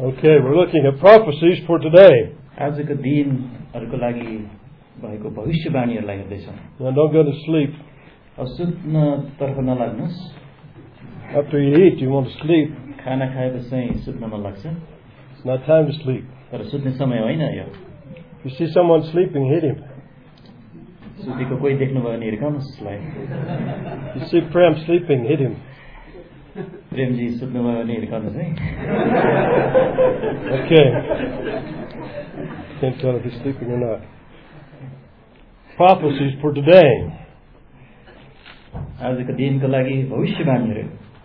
Okay, we're looking at prophecies for today. आजको दिनहरुको लागि भएको भविष्यवाणीहरुलाई हेर्दैछौं. Now don't go to sleep. अब सुत्न तर्फ नलाग्नुस्. After you eat, you want to sleep. खाना खाएपछि चाहिँ सुत्न मन लाग्छ. It's not time to sleep. तर सुत्ने समय होइन यो. If you see someone sleeping, hit him. सुतेको कोही देख्नुभयो भने हिर्काउनुस् उसलाई. If you see Prem sleeping, hit him. Premji सुत्नुभयो भने हिर्काउनुस् है. Okay. Can't tell if he's sleeping or not. Prophecies for today. आजको दिनको लागि भविष्यवाणीहरु.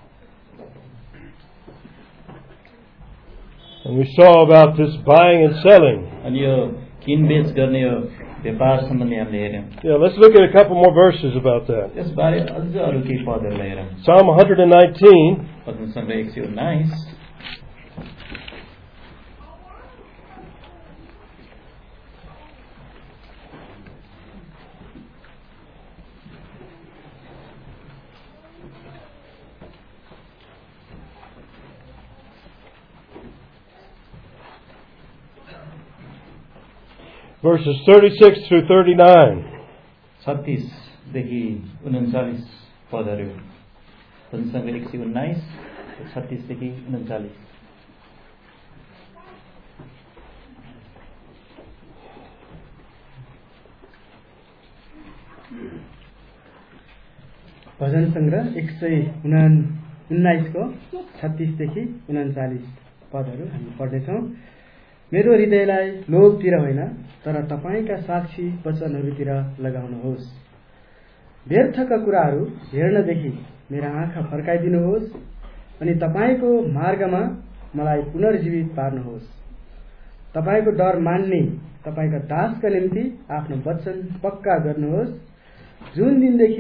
And we saw about this buying and selling. अनि यो किनबेच गर्ने यो व्यापार सम्बन्धी हामीले हेर्यौं. Yeah, let's look at a couple more verses about that. यसबारे अझ अरु केही पदहरुलाई हेरौं. Psalm 119. पद्म संग्रह 119. Verses 36 through 39. 36 देखि 39 पदहरु. पद्म संग्रह 119 36 देखि 39. भजन संग्रह 119 को 36 देखि 39 पदहरु हामी पढ्दैछौं. मेरो हृदयलाई लोभतिर होइन तर तपाईका साक्षी वचनहरुतिर लगाउनुहोस्. व्यर्थका कुराहरू हेर्नदेखि मेरा आँखा फर्काइदिनुहोस् अनि तपाईको मार्गमा मलाई पुनर्जीवित पार्नुहोस्. तपाईको डर मान्ने तपाईका दासका निम्ति आफ्नो वचन पक्का गर्नुहोस्. जुन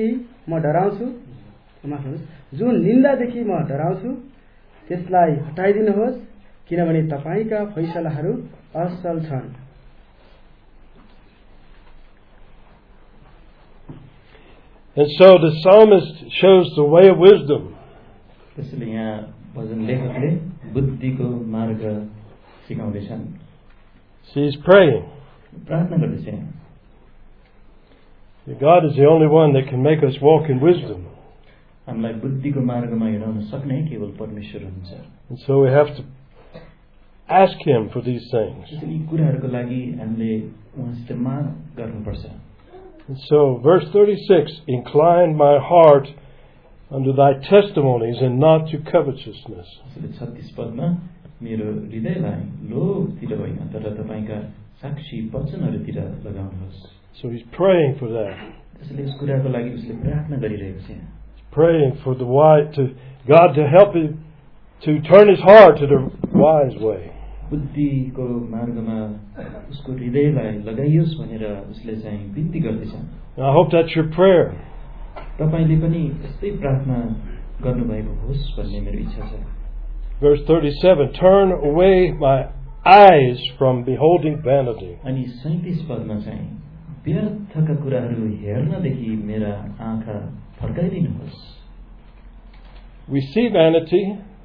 निन्दादेखि म डराउँछु त्यसलाई हटाइदिनुहोस् किनभने तपाईका फैसलाहरू असल छन्. And so the psalmist shows the way of wisdom. त्यसैले यहाँ भजन लेखकले बुद्धिको मार्ग सिकाउँदैछन्. He's praying. प्रार्थना गर्दैछन्. God is the only one that can make us walk in wisdom. हामीलाई बुद्धिको मार्गमा हिँडाउन सक्ने केवल परमेश्वर हुनुहुन्छ. And so we have to ask Him for these things. त्यसैले यी कुराहरुको लागि हामीले उहाँसित माग गर्नुपर्छ. And so verse 36, incline my heart unto thy testimonies and not to covetousness. 36 पदमा मेरो हृदयलाई लोभतिर होइन तर तपाईका साक्षी वचनहरुतिर लगाउनुहोस्. So he's praying for that. त्यसैले यस कुराको लागि उसले प्रार्थना गरिरहेको छ. Praying for the God to help him to turn his heart to the wise way. बुद्धिको मार्गमा उसको हृदयलाई लगाइयोस् भनेर उसले चाहिँ बिन्ती गर्दैछ. I hope that's your prayer. तपाईले पनि यस्तै प्रार्थना गर्नुभएको होस् भन्ने मेरो इच्छा छ. Verse 37, turn away my eyes from beholding vanity. अनि 37 पदमा चाहिँ व्यर्थका कुराहरू हेर्नदेखि मेरा आँखा फर्काइदिनुहोस्. We see vanity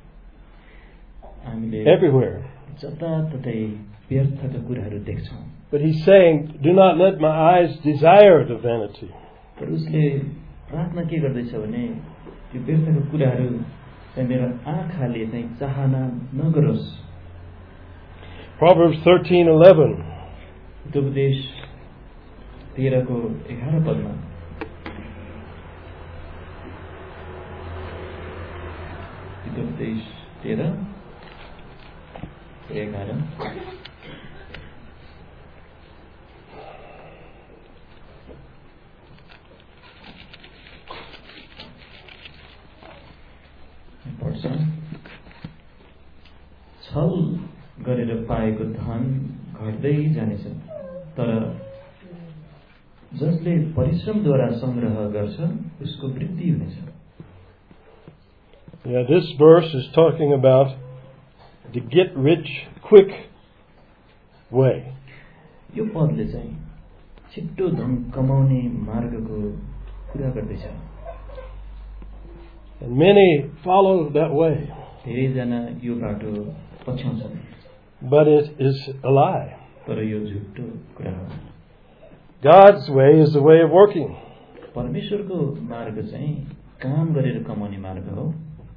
everywhere. जताततै व्यर्थका कुराहरू देख्छौं. But he's saying, do not let my eyes desire the vanity. तर उसले प्रार्थना के गर्दैछ भने त्यो व्यर्थका कुराहरू चाहिँ मेरो आँखाले चाहिँ चाहना नगरोस्. Proverbs 13:11. उपदेश 13 को 11 पदमा उपदेश 13 11 छल गरेर पाएको धन घट्दै जानेछ तर जसले परिश्रमद्वारा संग्रह गर्छ उसको वृद्धि हुनेछ. Yeah, this verse is talking about the get rich quick way. यो पदले चाहिँ छिट्टो धन कमाउने मार्गको कुरा गर्दैछ. And many follow that way. धेरैजना यो बाटो पछ्याउँछन्. but it is a lie. तर यो झुटो कुरा हो। God's way is the way of working. परमेश्वरको मार्ग चाहिँ काम गरेर कमाउने मार्ग हो।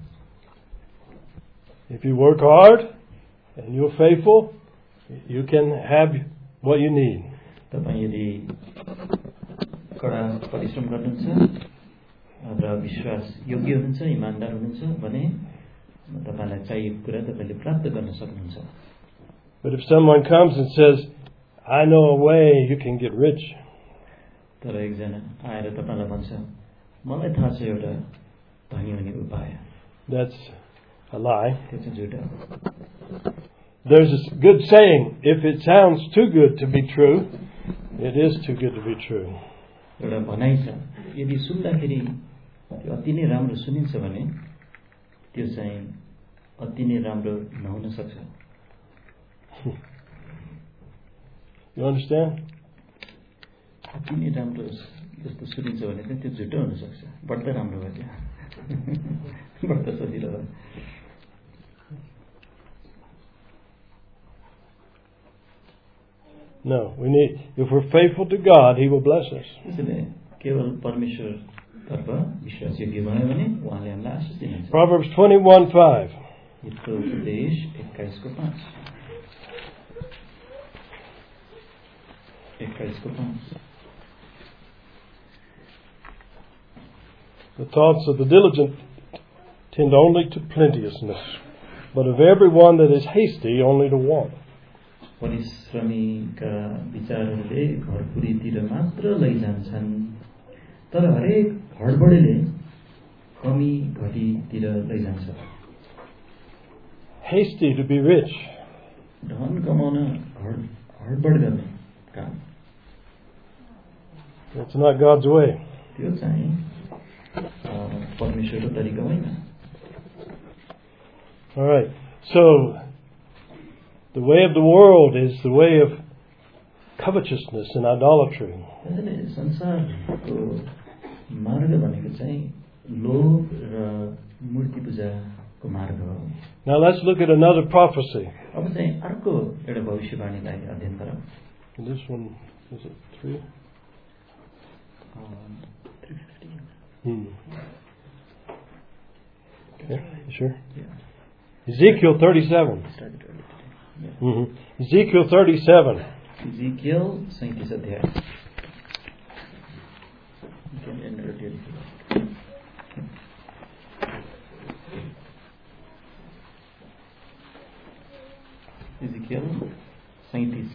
If you work hard and you're faithful, you can have what you need. तपाईँ यदि कडा परिश्रम गर्नुहुन्छ र विश्वास योग्य हुनुहुन्छ, इमानदार हुनुहुन्छ भने तपाईलाई चाहिएको कुरा तपाईले प्राप्त गर्न सक्नुहुन्छ। But if someone comes and says, I know a way you can get rich, तर एकजना आएर तपाईलाई भन्छ मलाई थाहा छ एउटा धनी हुने उपाय, that's a lie. त्यो चाहिँ झुट हो। There's a good saying, if it sounds too good to be true, it is too good to be true. एउटा भनाइ छ, यदि सुन्दाखेरि त्यो अति नै राम्रो सुनिन्छ भने त्यो चाहिँ अति नै राम्रो नहुन सक्छ। You understand? अति नै राम्रो जस्तो सुनिन्छ भने चाहिँ त्यो झुटो हुन सक्छ। बढ्दा राम्रो भयो त्यो, बढ्दा सजिलो भयो। No, if we're faithful to God, He will bless us. त्यसैले केवल परमेश्वर तर्फ विश्वास योग्य भयो भने उहाँले हामीलाई आशीष दिनुहुन्छ। Proverbs 21:5. हितको उपदेश 21:5। 21:5। The thoughts of the diligent tend only to plenteousness, but of everyone that is hasty only to want. परिश्रमीका विचारहरूले भरपुरीतिर मात्र लैजान्छन्, तर हरेक हडबडीले कमी घटीतिर लैजान्छ। Hasty to be rich. धन कमाउन हडबड गर्ने काम, That's not God's way. त्यो चाहिँ परमेश्वरको तरिका होइन। All right. So, the way of the world is the way of covetousness and idolatry. त्यसैले संसारको मार्ग भनेको चाहिँ लोभ र मूर्ति पूजाको मार्ग हो। Now let's look at another prophecy. अब चाहिँ अर्को एउटा भविष्यवाणीलाई अध्ययन गरौँ। This one, is it 3? 3:15. Okay, you sure? Yeah. Ezekiel 37. Started early today. Yeah. Ezekiel 37. Ezekiel 37 अध्याय। You can end earlier if you like. Ezekiel 37.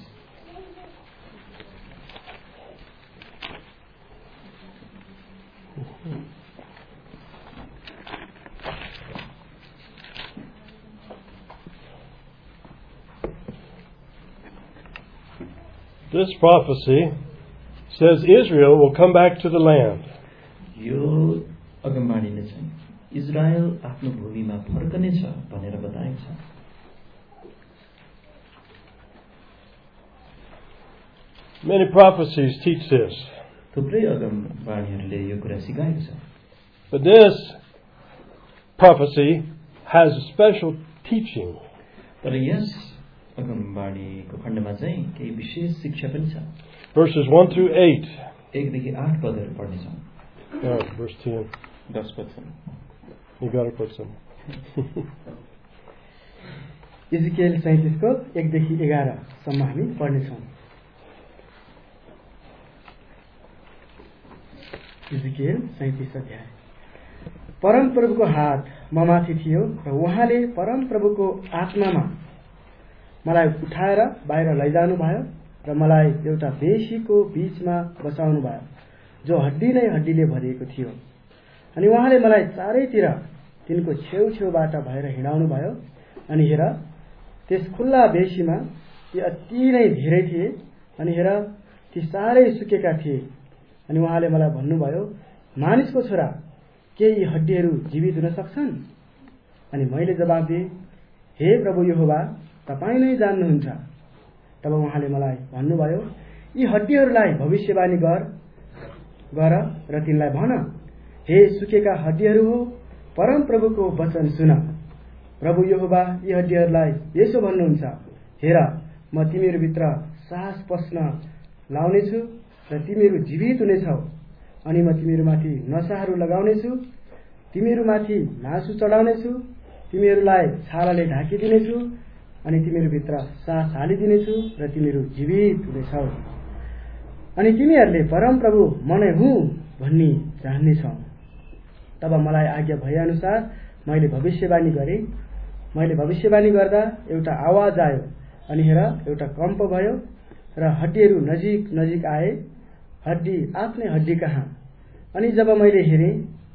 This prophecy says Israel will come back to the land. यो अगमबाणीले चाहिँ Israel आफ्नो भूमिमा फर्कनेछ भनेर बताएको छ। Many prophecies teach this. थुप्रै अगमबाणीहरूले यो कुरा सिकाएको छ। But this prophecy has a special teaching. तर यस अगमबाणीको खण्डमा चाहिँ केही विशेष शिक्षा पनि छ। Verses 1 through 8. 1 देखि 8 पदहरू पढ्नेछौँ। Oh, verse 10. 10 पदसम्म। You got to put some. Ezekiel 37 को 1 देखि 11 सम्म हामी पढ्नेछौँ। इजिकेल 37 अध्याय। परम प्रभुको हात ममाथि थियो र उहाँले परम प्रभुको आत्मामा मलाई उठाएर बाहिर लैजानु भयो र मलाई एउटा बेसीको बीचमा बसाउनु भयो जो हड्डी नै हड्डीले भरिएको थियो। अनि उहाँले मलाई चारैतिर तिनको छेउछेउबाट भएर हिँडाउनु भयो। अनि हेर त्यस खुल्ला बेसीमा ती अति नै धेरै थिए। अनि हेर ती सारै सुकेका थिए। अनि उहाँले मलाई भन्नुभयो, मानिसको छोरा, के यी हड्डीहरू जीवित हुन सक्छन्? अनि मैले जवाब दिएँ, हे प्रभु यहोवा, तपाईँ नै जान्नुहुन्छ। तब उहाँले मलाई भन्नुभयो, यी हड्डीहरूलाई भविष्यवाणी गर र तिनलाई भन, हे सुकेका हड्डीहरू हो, परम प्रभुको वचन सुन। प्रभु यहोवा यी हड्डीहरूलाई यसो भन्नुहुन्छ, हेर म तिमीहरूभित्र साहस पस्न लाउनेछु र तिमीहरू जीवित हुनेछौ अनि म तिमीहरूमाथि नसाहरू लगाउनेछु तिमीहरूमाथि मासु चढाउनेछु तिमीहरूलाई छालाले ढाकिदिनेछु अनि तिमीहरूभित्र सास हालिदिनेछु र तिमीहरू जीवित हुनेछौ अनि तिमीहरूले परमप्रभु म नै हुँ भन्ने जान्नेछौ। तब मलाई आज्ञा भएअनुसार मैले भविष्यवाणी गरेँ। मैले भविष्यवाणी गर्दा एउटा आवाज आयो अनि हेर एउटा कम्प भयो र हड्डीहरू नजिक नजिक आए, हड्डी आफ्नै हड्डी कहाँ। अनि जब मैले हेरेँ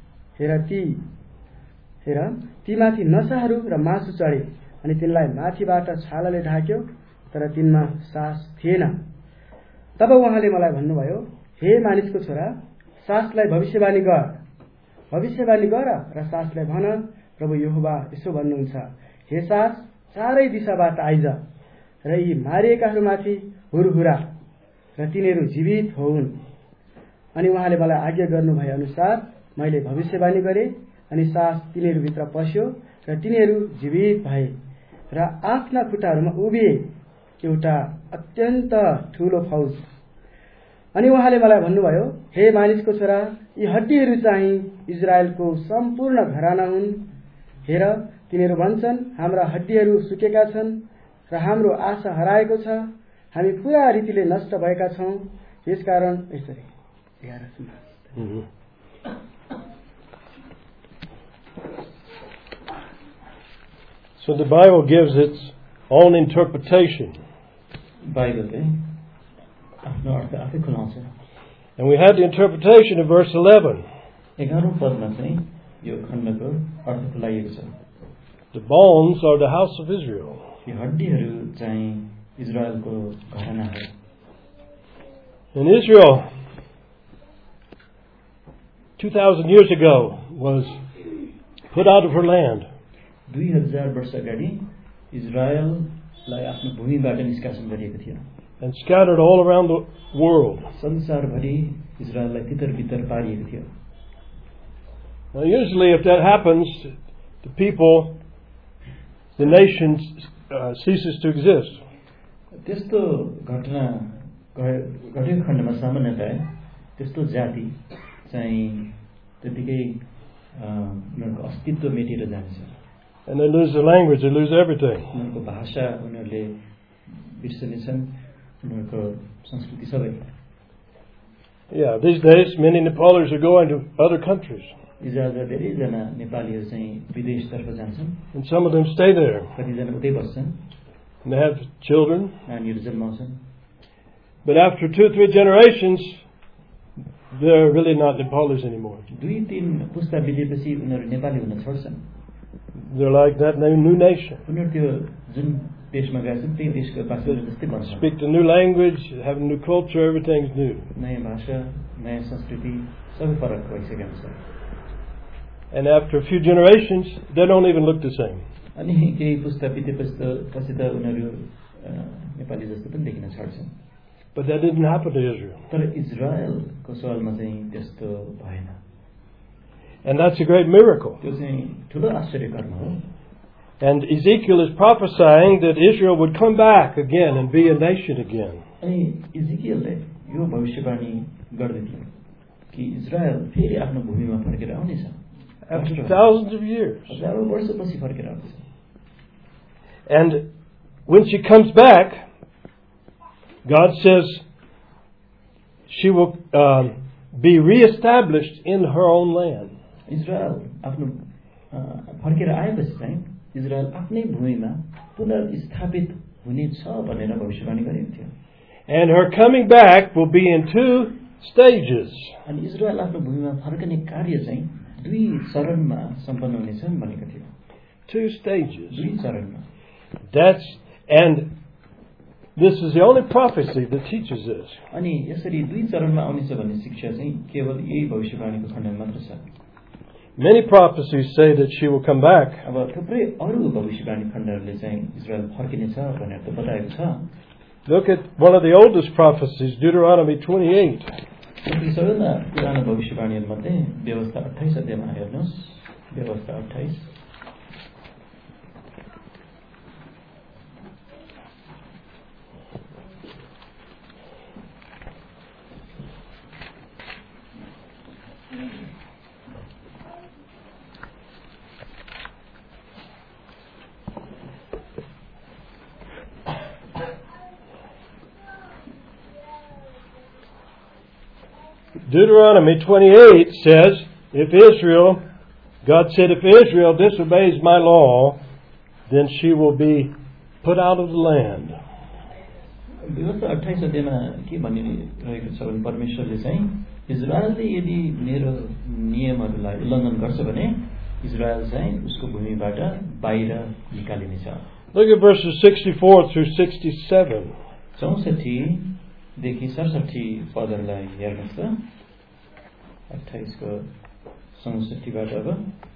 हेर ती माथि नसाहरू र मासु चढे अनि तिनलाई माथिबाट छालाले ढाक्यो तर तिनमा सास थिएन। तब उहाँले मलाई भन्नुभयो, हे मानिसको छोरा, सासलाई भविष्यवाणी गर र सासलाई भन, प्रभु यहोवा यसो भन्नुहुन्छ, हे सास, चारै दिशाबाट आइज र यी मारिएकाहरूमाथि हुरहुरा र तिनीहरू जीवित होउन्। अनि उहाँले मलाई आज्ञा गर्नु भए अनुसार मैले भविष्यवाणी गरेँ अनि सास तिनीहरूभित्र पस्यो र तिनीहरू जीवित भए र आफ्ना खुट्टाहरूमा उभिए, एउटा अत्यन्त ठूलो फौज। अनि उहाँले मलाई भन्नुभयो, हे मानिसको छोरा, यी हड्डीहरू चाहिँ इजरायलको सम्पूर्ण घराना हुन्। हेर तिनीहरू भन्छन्, हाम्रा हड्डीहरू सुकेका छन् र हाम्रो आशा हराएको छ, हामी पूरा रीतिले नष्ट भएका छौं। यसकारण यसरी So the Bible gives its own interpretation. And we had the interpretation of verse 11. The bones are the house of Israel. And Israel, 2,000 years ago, was put out of her land. 2000 वर्ष अगाडि इजरायललाई आफ्नो भूमिबाट निष्कासन गरिएको थियो and scattered all around the world. संसारभरि इजरायललाई तितर-बितर पारिएको थियो. Now usually if that happens, the nation ceases to exist. त्यस्तो घटना घटेको खण्डमा सामान्यतया त्यस्तो जाति चाहिँ त्यतिकै उनीहरूको अस्तित्व मेटेर जान्छ. And they lose their language, they lose everything. उनीहरूको भाषा उनीहरूले बिर्सनेछन्, उनीहरूको संस्कृति सबै. Yeah, these days many Nepalis are going to other countries. इजरायलका धेरैजना नेपालीहरू चाहिँ विदेशतर्फ जान्छन्. And some of them stay there. कतिजना उतै बस्छन्. And they have children. नानीहरू जन्माउँछन्. But after 2-3 generations, they're really not Nepalis anymore. 2-3 पुस्ता बितेपछि उनीहरू नेपाली हुन छोड्छन्. They're like that new nation. उनीहरू त्यो जुन देशमा गएछन् त्यही देशको वासीहरू जस्तै बन्छन्. Speak the new language, have a new culture, everything's new. नयाँ भाषा, नयाँ संस्कृति सबै फरक भइसकेको छ. And after a few generations, they don't even look the same. अनि केही पुस्ता बितेपछि त उनीहरू नेपाली जस्तो पनि देखिन छोड्छन्. But that didn't happen to Israel. तर इजरायलको सवालमा चाहिँ त्यस्तो भएन. And that's a great miracle. त्यो चाहिँ ठुलो आश्चर्यकर्म हो. And Ezekiel is prophesying that Israel would come back again and be a nation again. अनि इजरायलले यो भविष्यवाणी गर्दै थियो कि इजरायल फेरि आफ्नो भूमिमा फर्केर आउनेछ. After thousands of years. हजारौं वर्षपछि फर्केर आउँछ. And when she comes back, God says she will be reestablished in her own land. Israel आफ्नो फर्केर आएपछि चाहिँ इजरायल आफ्नै भूमिमा पुनर्स्थापित हुनेछ भनेर भविष्यवाणी गरेको थियो. And her coming back will be in 2 stages. अनि इजरायल आफ्नो भूमिमा फर्कने कार्य चाहिँ 2 चरणमा सम्पन्न हुनेछ भनेको थियो. 2 stages. 2 चरणमा. And this is the only prophecy that teaches this. अनि यसरी 2 चरणमा आउनेछ भन्ने शिक्षा चाहिँ केवल यही भविष्यवाणीको खण्डमा मात्र छ. Many prophecies say that she will come back. अब थुप्रै अरु भविष्यवाणी खण्डहरुले चाहिँ इजरायल फर्किनेछ भनेर त बताएको छ. Look at one of the oldest prophecies, Deuteronomy 28. सबैभन्दा पुरानो भविष्यवाणीहरुमध्ये व्यवस्था 28 अध्यायमा हेर्नुस्. व्यवस्था 28. Deuteronomy 28 says, God said, if Israel disobeys my law, then she will be put out of the land. व्यवस्था 28 अध्यायमा के भनिरहेको छ भने परमेश्वरले चाहिँ इजरायलले यदि मेरो नियमहरूलाई उल्लङ्घन गर्छ भने इजरायल चाहिँ उसको भूमिबाट बाहिर निकालिनेछ. Look at verses 64 through 67. 64 देखि 67 पदहरूलाई हेर्नुहोस् त. 28 को 67 बाट अब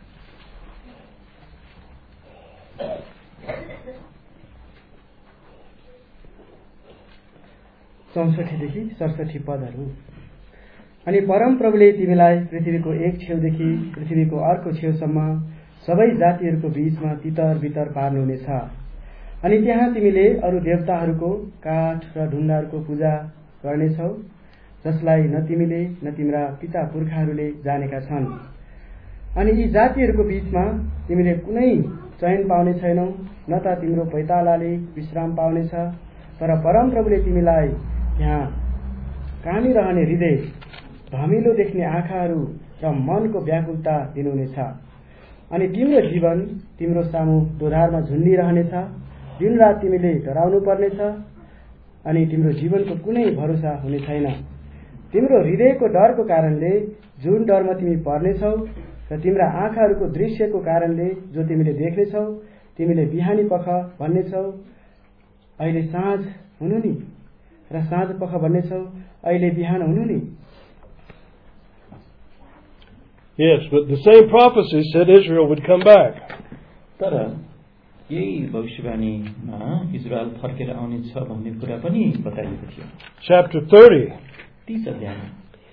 64 देखि 67 पदहरू. अनि परम प्रभुले तिमीलाई पृथ्वीको एक छेउदेखि पृथ्वीको अर्को छेउसम्म सबै जातिहरूको बीचमा तितर बितर पार्नुहुनेछ. अनि त्यहाँ तिमीले अरू देवताहरूको काठ र ढुङ्गाहरूको पूजा गर्नेछौ जसलाई न तिमीले न तिम्रा पिता पुर्खाहरूले जानेका छन्. अनि यी जातिहरूको बीचमा तिमीले कुनै चयन पाउने छैनौ, न त तिम्रो पैतालाले विश्राम पाउनेछ. तर परम प्रभुले तिमीलाई यहाँ कामिरहने हृदय, धमिलो देख्ने आँखाहरू र मनको व्याकुलता दिनुहुनेछ. अनि तिम्रो जीवन तिम्रो सामु दोधारमा झुन्डिरहनेछ. दिन रात तिमीले डराउनु पर्नेछ अनि तिम्रो जीवनको कुनै भरोसा हुने छैन. तिम्रो हृदयको डरको कारणले जुन डरमा तिमी पर्नेछौ र तिम्रा आँखाहरूको दृश्यको कारणले जो तिमीले देख्नेछौ, तिमीले बिहानी पख भन्नेछौ अहिले साँझ हुनु नि, र साँझ पख भन्नेछौ अहिले बिहान हुनु नि. Yes, but the same prophecy said Israel would come back. तर यही भविष्यवाणीमा इजरायल फर्केर आउने छ भन्ने कुरा पनि बताइएको थियो. Chapter 30. 30 अध्यायमा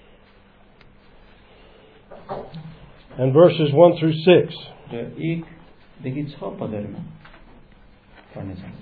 and verses 1 through 6. र 1 देखि 6 पदहरूमा पढ्नेछौँ.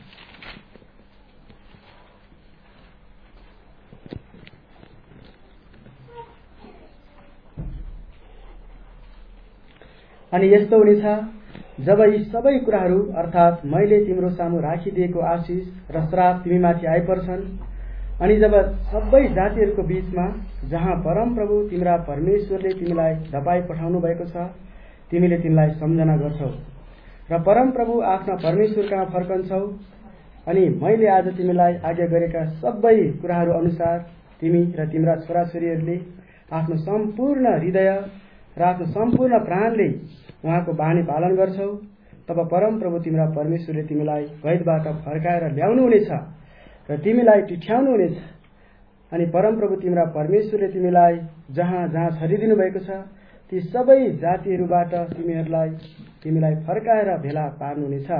अनि यस्तो हुनेछ जब यी सबै कुराहरू अर्थात् मैले तिम्रो सामु राखिदिएको आशिष र श्राप तिमीमाथि आइपर्छन्, अनि जब सबै जातिहरूको बीचमा जहाँ परम प्रभु तिम्रा परमेश्वरले तिमीलाई धपाई पठाउनु भएको छ, तिमीले तिमीलाई सम्झना गर्छौ र परम प्रभु आफ्ना परमेश्वरका फर्कन्छौ. अनि मैले आज तिमीलाई आज्ञा गरेका सबै कुराहरू अनुसार तिमी र तिम्रा छोराछोरीहरूले आफ्नो सम्पूर्ण हृदय र आफ्नो सम्पूर्ण प्राणले उहाँको बानी पालन गर्छौ, तब परम प्रभु तिम्रा परमेश्वरले तिमीलाई कैदबाट फर्काएर ल्याउनु हुनेछ र तिमीलाई टिठ्याउनु हुनेछ. अनि परम प्रभु तिम्रा परमेश्वरले तिमीलाई जहाँ जहाँ छरिदिनु भएको छ ती सबै जातिहरूबाट तिमीलाई फर्काएर भेला पार्नुहुनेछ.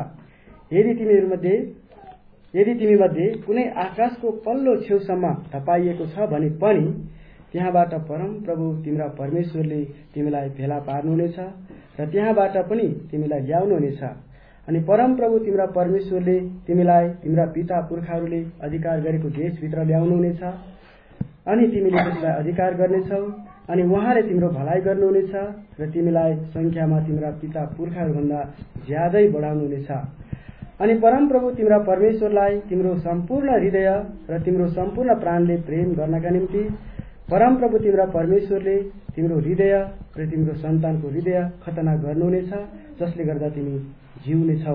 यदि तिमी मध्ये कुनै आकाशको पल्लो छेउसम्म धपाइएको छ भने पनि त्यहाँबाट परम प्रभु तिम्रा परमेश्वरले तिमीलाई भेला पार्नुहुनेछ र त्यहाँबाट पनि तिमीलाई ल्याउनुहुनेछ. अनि परम प्रभु तिम्रा परमेश्वरले तिमीलाई तिम्रा पिता पुर्खाहरूले अधिकार गरेको देशभित्र ल्याउनुहुनेछ. अनि तिमीले त्यसलाई अधिकार गर्नेछौ. अनि उहाँले तिम्रो भलाइ गर्नुहुनेछ र तिमीलाई संख्यामा तिम्रा पिता पुर्खाहरूभन्दा ज्यादै बढाउनुहुनेछ. अनि परम प्रभु तिम्रा परमेश्वरलाई तिम्रो सम्पूर्ण हृदय र तिम्रो सम्पूर्ण प्राणले प्रेम गर्नका निम्ति परम प्रभु तिम्रा परमेश्वरले तिम्रो हृदय र तिम्रो सन्तानको हृदय खतना गर्नुहुनेछ, जसले गर्दा तिमी जिउनेछौ.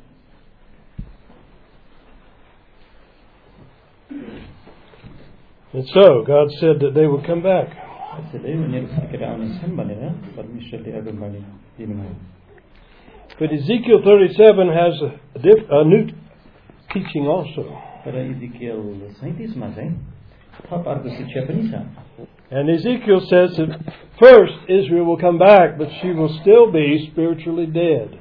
And so God said that they would come back. But Ezekiel 37 has a new teaching also. And Ezekiel says that first Israel will come back, but she will still be spiritually dead.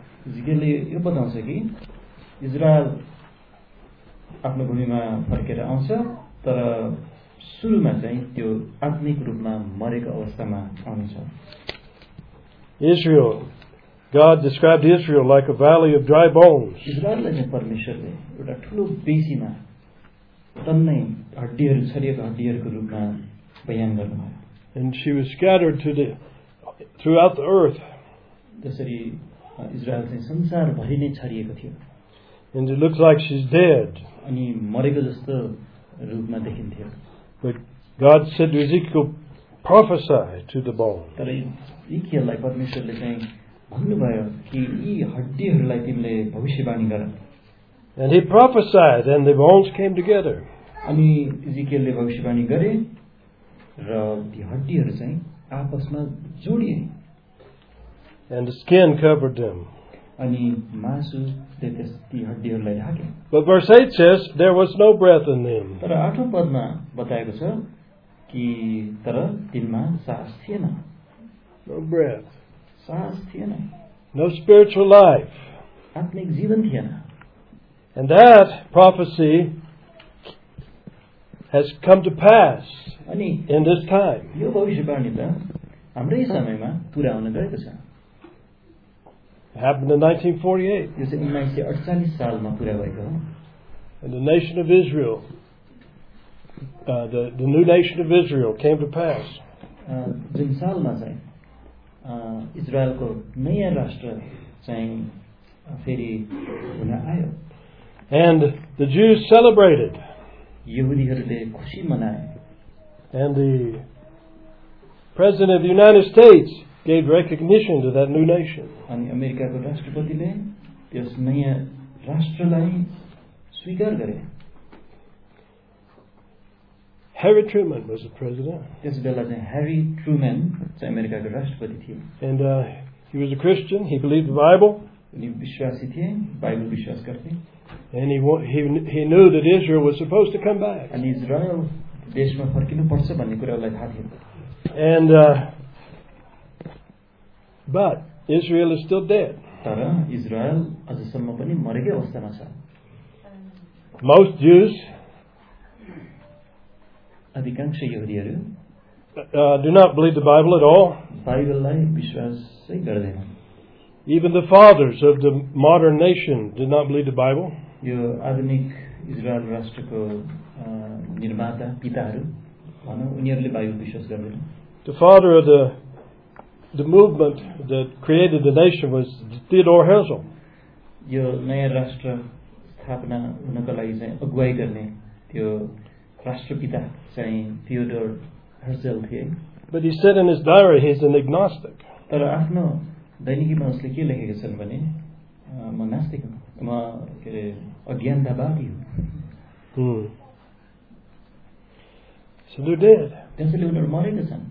Israel, God described Israel like a valley of dry bones. And she was scattered throughout the earth. And it looks like she's dead. But God said to Ezekiel, prophesy to the bone. तर इजकियललाई परमेश्वरले चाहिँ भन्नुभयो कि यी हड्डीहरूलाई तिमीले भविष्यवाणी गर. And he prophesied, and the bones came together. अनि इजकियलले भविष्यवाणी गरे र ती हड्डीहरू चाहिँ आपसमा जोडिए. And the skin covered them. अनि मासुले ती हड्डीहरूलाई ढाके. But verse 8 says, there was no breath in them. तर 8औं पदमा बताएको छ कि तर तिनमा सास थिएन. No breath. सास थिएन. No spiritual life. आत्मिक जीवन थिएन. And that prophecy has come to pass अनि in this time. यो भविष्यवाणी त हाम्रै समयमा पूरा हुन गएको छ. It happened in 1948. यो चाहिँ 1948 सालमा पूरा भएको हो. And the nation of Israel, the new nation of Israel came to pass. जुन सालमा चाहिँ इजरायलको नयाँ राष्ट्र चाहिँ फेरि हुन आयो. And the Jews celebrated. यहुदीहरूले खुसी मनाए. And the President of the United States gave recognition to that new nation. अनि अमेरिकाको राष्ट्रपतिले त्यस नयाँ राष्ट्रलाई स्वीकार गरे. Harry Truman was the president. त्यस बेला चाहिँ ह्यारी ट्रुमन चाहिँ अमेरिकाको राष्ट्रपति थिए. And he was a Christian. He believed the Bible. उनी विश्वासी थिए, बाइबल विश्वास गर्थे. And he knew that Israel was supposed to come back. अनि इजरायल देशमा फर्किनु पर्छ भन्ने कुरा उलाई थाहा थियो. And but Israel is still dead. तर इजरायल अझसम्म पनि मरेकै अवस्थामा छ. Most Jews अधिकांश यहुदीहरू do not believe the Bible at all. बाइबललाई विश्वासै गर्दैनन्. Even the fathers of the modern nation did not believe the Bible. यो आधुनिक इजरायल राष्ट्रको निर्माता पिताहरू भनौँ उनीहरूले बाइबल विश्वास गर्दैनन्. The father of the movement that created the nation was Theodore Herzl. यो नयाँ राष्ट्र स्थापना हुनको लागि चाहिँ अगुवाई गर्ने त्यो राष्ट्रपिता चाहिँ थियोडोर हर्जल थिए. But he said in his diary he's an agnostic. तर आफ्नो दैनिकीमा उसले के लेखेका छन् भने म नास्तिक हुँ, म के अरे अज्ञानतावादी हुँ. So they're dead. त्यसैले उनीहरू मरेका छन्.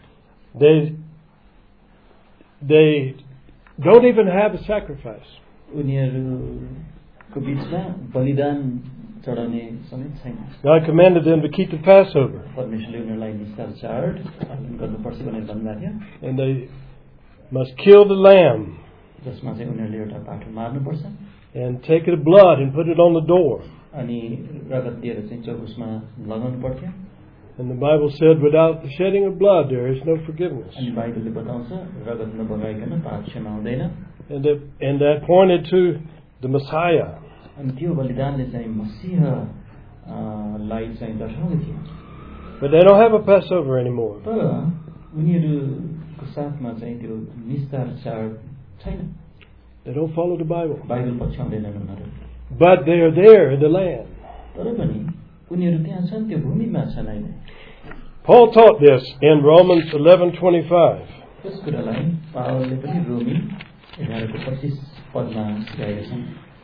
They don't even have a sacrifice. उनीहरूको बिचमा बलिदान चढाउने समेत छैन. God commanded them to keep the Passover. परमेश्वरले उनीहरूलाई निस्तार चाड पालन गर्नुपर्छ भनेर भन्नुभएको थियो. And they must kill the lamb. जसमा चाहिँ उनीहरूले एउटा पाठो मार्नुपर्छ. And take the blood and put it on the door. अनि रगत दिएर चाहिँ चौकुसमा लगाउनु पर्थ्यो. And the Bible said, without the shedding of blood, there is no forgiveness. अनि बाइबलले बताउँछ रगत नबगाइकन पाप क्षमा हुँदैन. And that pointed to the Messiah. अनि त्यो बलिदानले चाहिँ मसीहलाई चाहिँ दर्शाउँदै थियो. But they don't have a Passover anymore. तर उनीहरूको साथमा चाहिँ त्यो निस्तार चाड छैन. They don't follow the Bible. Bible पछ्याउँदैनन् उनीहरू. But they are there in the land. तर पनि उनीहरू त्यहाँ छन्, त्यो भूमिमा छन् अहिले. Paul taught this in Romans 11:25. त्यस कुरालाई पावलले पनि रोमी 11:25 पदमा सिकाएका छन्.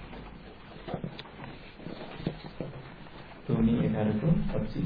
रोमी 11:25.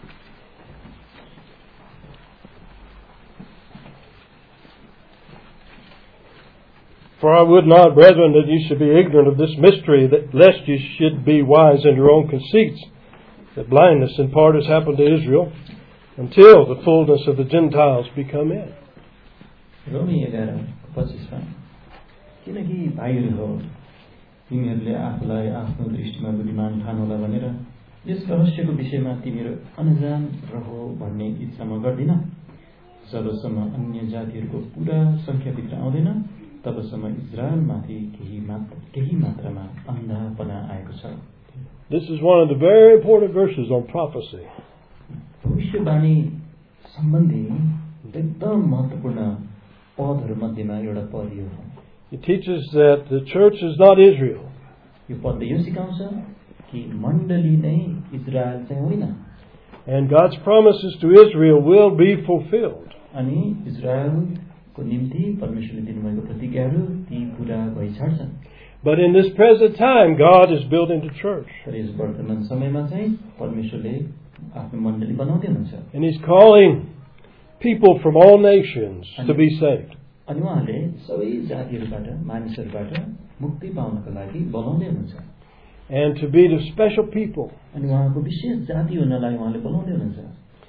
For I would not, brethren, that you should be ignorant of this mystery, that lest you should be wise in your own conceits, that blindness in part has happened to Israel, until the fullness of the Gentiles be come in. रोमी 11:25 किनकि भाइहरू हो, तिमीहरूले आफूलाई आफ्नो दृष्टिमा बुद्धिमान ठानौला भनेर यस रहस्यको विषयमा तिमीहरू अनजान रहो भन्ने इच्छा म गर्दिन. जबसम्म अन्य जातिहरूको पूरा संख्याभित्र आउँदैन तबसम्म इजरायलमाथि केही मात्रामा अन्धापना आएको छ. This is one of the very important verses on prophecy. भविष्यवाणी सम्बन्धी एकदम महत्त्वपूर्ण पदहरू मध्येमा एउटा पद यो हो. It teaches that the church is not Israel. यो पदले यो सिकाउँछ कि मण्डली नै इजरायल चाहिँ होइन. And God's promises to Israel will be fulfilled. अनि इजरायलको निम्ति परमेश्वरले दिनुभएको प्रतिज्ञाहरू ती पूरा भइछाड्छन्. But in this present time, God is building the church. तर यस वर्तमान समयमा चाहिँ परमेश्वरले आफ्नो मण्डली बनाउँदै हुनुहुन्छ. And He's calling people from all nations to be saved. अनि उहाँले सबै जातिहरूबाट मानिसहरूबाट मुक्ति पाउनको लागि बोलाउँदै हुनुहुन्छ. And to be the special people. अनि उहाँको विशेष जाति हुनलाई उहाँले बोलाउँदै हुनुहुन्छ.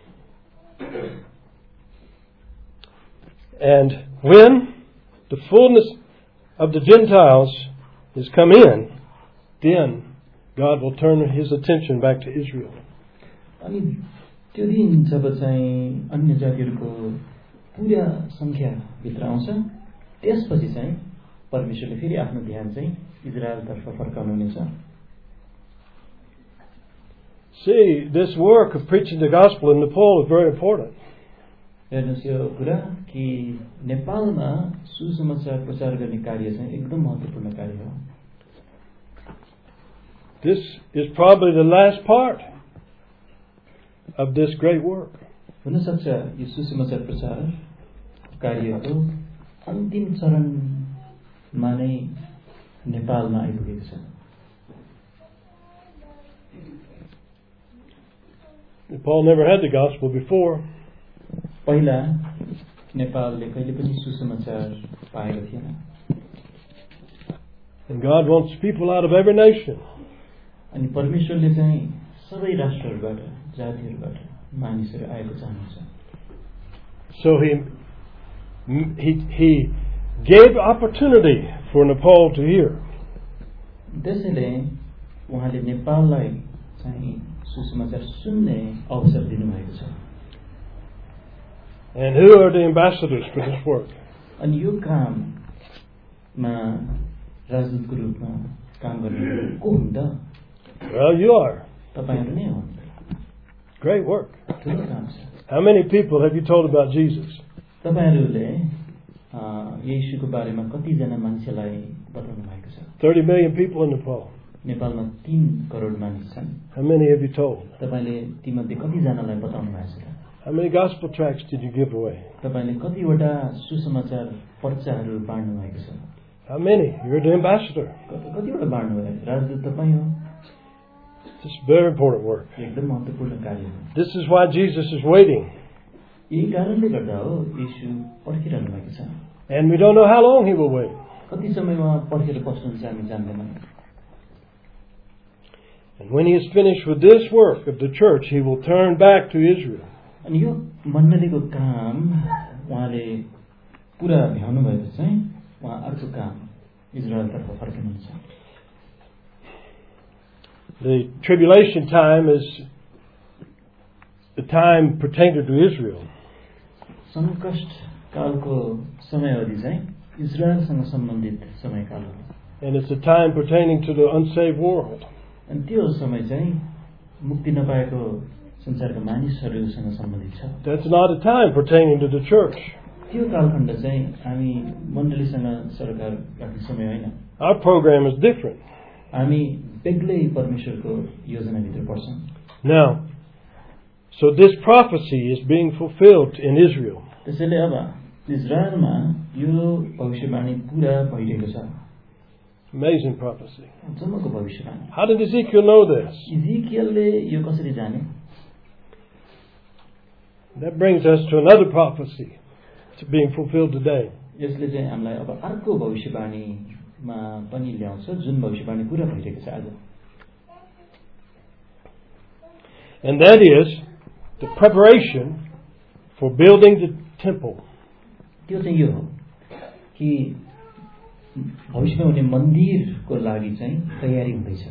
And when the fullness of the Gentiles is come in, then God will turn His attention back to Israel. अनि त्यो दिन जब चाहिँ अन्य जातिहरूको पूरा संख्या भित्र आउँछ, त्यसपछि चाहिँ परमेश्वरले फेरि आफ्नो ध्यान चाहिँ इजरायलतर्फ फर्काउनुहुनेछ. See, this work of preaching the gospel in Nepal is very important. हेर्नुहोस् यो कुरा कि नेपालमा सुसमाचार प्रचार गर्ने कार्य चाहिँ एकदम महत्त्वपूर्ण कार्य हो. This is probably the last part of this great work. हुन सक्छ यो सुसमाचार प्रचार कार्यको अन्तिम चरणमा नै नेपालमा आइपुगेको छ. Nepal never had the gospel before. पहिला नेपालले कहिले पनि सुसमाचार पाएको थिएन. And God wants people out of every nation. अनि परमेश्वरले चाहिँ सबै राष्ट्रहरूबाट जातिहरूबाट मानिसहरू आएको चाहनुहुन्छ. So he gave opportunity for Nepal to hear. त्यसैले उहाँले नेपाललाई चाहिँ सुसमाचार सुन्ने अवसर दिनुभएको छ. And who are the ambassadors for this work? अनि यो काममा राजदूतको रूपमा काम गर्ने को हुन् त? Well, you are. तपाईहरु नै हो. Great work. ठुलो काम छ. How many people have you told about Jesus? तपाईहरुले येशूको बारेमा कति जना मान्छेलाई बताउनु भएको छ? 30 million people in Nepal. नेपालमा 3 करोड मानिस छन्. How many have you told? तपाईले तीमध्ये कति जनालाई बताउनु भएको छ? How many gospel tracts did you give away? तपाईले कतिवटा सुसमाचार पर्चाहरू बाँड्नु भएको छ? How many? You're the ambassador. कतिवटा बाँड्नु भयो? राजदूत तपाई हो. This is very important work. एकदम महत्त्वपूर्ण कार्य हो. This is why Jesus is waiting. यही कारणले गर्दा हो येशू पर्खिरहनु भएको छ. And we don't know how long he will wait. कति समयमा पर्खेर बस्नुहुन्छ हामी जान्दैनौँ. And when he is finished with this work of the church, he will turn back to Israel. अनि यो मण्डलीको काम उहाँले पुरा भ्याउनु भएको चाहिँ उहाँ अर्को काम इजरायलतर्फ फर्किनुहुन्छ. The tribulation time is the time pertaining to Israel. संकष्ट कालको समयावधि चाहिँ इजरायलसँग सम्बन्धित समयकाल हो. And it's a time pertaining to the unsaved world. अनि त्यो समय चाहिँ मुक्ति नपाएको संसारका मानिसहरूसँग सम्बन्धित छ. That's not a time pertaining to the church. त्यो कालखण्ड चाहिँ हामी मण्डलीसँग सरकार राख्ने समय होइन. Our program is different. हामी बेग्लै परमेश्वरको योजनाभित्र पर्छौँ. Now, so this prophecy is being fulfilled in Israel. त्यसैले अब इजरायलमा यो भविष्यवाणी पूरा भइरहेको छ. Amazing prophecy. जम्मको भविष्यवाणी. How did Ezekiel know this? इजिकियलले यो कसरी जाने? That brings us to another prophecy. It's being fulfilled today. यसले चाहिँ हामीलाई अब अर्को भविष्यवाणीमा पनि ल्याउँछ जुन भविष्यवाणी पूरा भइरहेको छ आज. And that is the preparation for building the temple. त्यो चाहिँ यो हो कि भविष्यमा हुने मन्दिरको लागि चाहिँ तयारी हुँदैछ.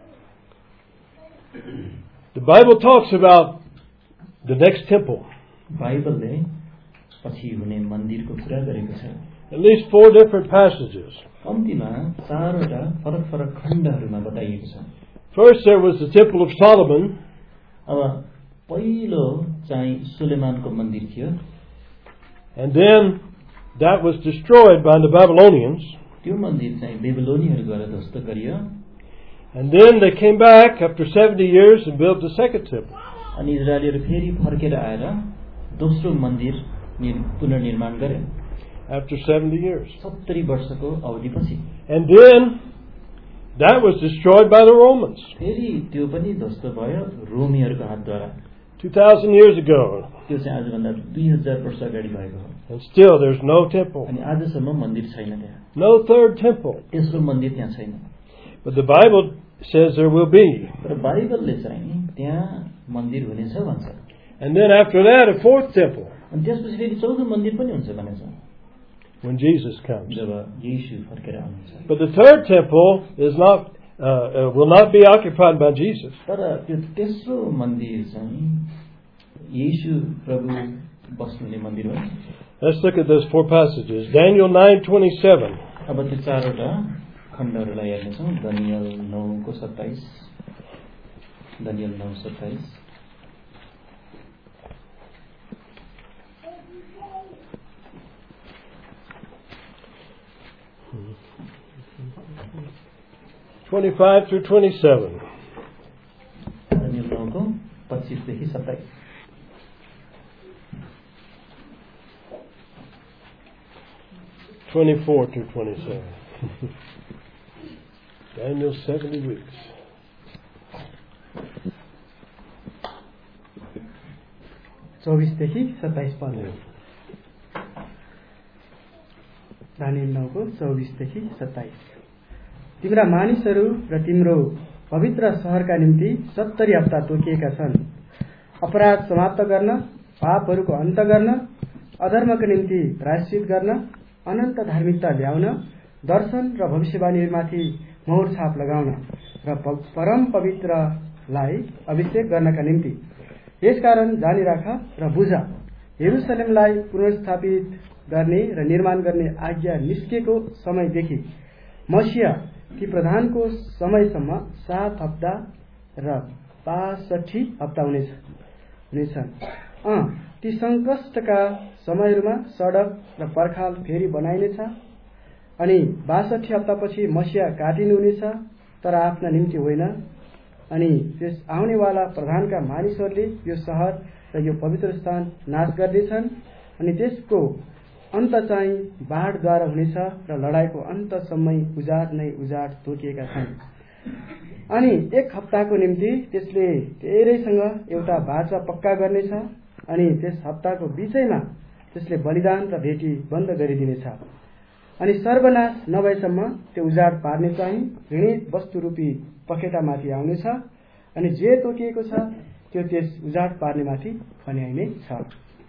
The Bible talks about the next temple. बाइबलले पछि हुने मन्दिरको कुरा गरेको छ. At least 4 different passages. कम्तीमा 4 वटा फरक खण्डहरूमा बताइएको छ. First there was the temple of Solomon. अब पहिलो चाहिँ सुलेमानको मन्दिर थियो. And then that was destroyed by the Babylonians. त्यो मन्दिर चाहिँ बेबिलोनीहरूद्वारा ध्वस्त गरियो. And then they came back after 70 years and built the second temple. अनि इजरायलीहरू फेरि फर्केर आएर दोस्रो मन्दिर पुनर्निर्माण गरे after 70 years. 70 वर्षको अवधिपछि And then that was destroyed by the Romans फेरि त्यो पनि ध्वस्त भयो रोमीहरूको हातद्वारा 2000 years ago. त्यो चाहिँ आजभन्दा 2000 वर्ष अगाडि भएको हो And still there's no temple, अनि आजसम्म मन्दिर छैन त्यहाँ no third temple. तेस्रो मन्दिर त्यहाँ छैन But the Bible says there will be. तर बाइबलले चाहिँ त्यहाँ मन्दिर हुनेछ भन्छ And then after that a fourth temple अनि त्यसपछि फेरि चौथो मन्दिर पनि हुन्छ भनेछ when Jesus comes. जब येशू फर्केर आउनुहुन्छ But the third temple is not will not be occupied by Jesus. तर त्यो तेस्रो मन्दिर चाहिँ येशू प्रभु बस्नुहुने मन्दिर हो Let's look at those four passages. Daniel 9:27. अब त्यो चारवटा खण्डहरूलाई हेर्नेछौँ दनियल 9:27 दनियल 9:27 25 through 27. दनियल 9:25 देखि 27 24 through 27. Daniel 70 weeks. चौबिसदेखि 27 पद दानियल 9:24देखि 27 तिम्रा मानिसहरू र तिम्रो पवित्र सहरका निम्ति 70 हप्ता तोकिएका छन् अपराध समाप्त गर्न पापहरूको अन्त गर्न अधर्मको निम्ति प्रायश्चित गर्न अनन्त धार्मिकता ल्याउन दर्शन र भविष्यवाणीहरूमाथि मोहर छाप लगाउन र परम पवित्रलाई अभिषेक गर्नका निम्ति यसकारण जानिराख र बुझ यरुशलेमलाई पुनर्स्थापित गर्ने र निर्माण गर्ने आज्ञा निस्केको समयदेखि मसीह ती प्रधानको समयसम्म 7 हप्ता र 65 हप्ता हुनेछन् ती संकष्टका समयहरूमा सडक र पर्खाल फेरि बनाइनेछ अनि 62 हप्तापछि मसीह काटिनुहुनेछ तर आफ्ना निम्ति होइन अनि त्यस आउनेवाला प्रधानका मानिसहरूले यो सहर र यो पवित्र स्थान नाश गर्दैछन् अनि त्यसको अन्त चाहिँ बाढद्वारा हुनेछ र लडाईको अन्तसम्म उजाड नै उजाड तोकिएका छन् अनि 1 हप्ताको निम्ति त्यसले धेरैसँग एउटा बाचा पक्का गर्नेछ अनि त्यस हप्ताको बीचैमा त्यसले बलिदान र भेटी बन्द गरिदिनेछ अनि सर्वनाश नभएसम्म त्यो उजाड पार्ने चाहिँ ऋणित वस्तुरूपी पखेटामाथि आउनेछ अनि जे तोकिएको छ त्यो त्यस उजाड पार्नेमाथि खन्याइने छ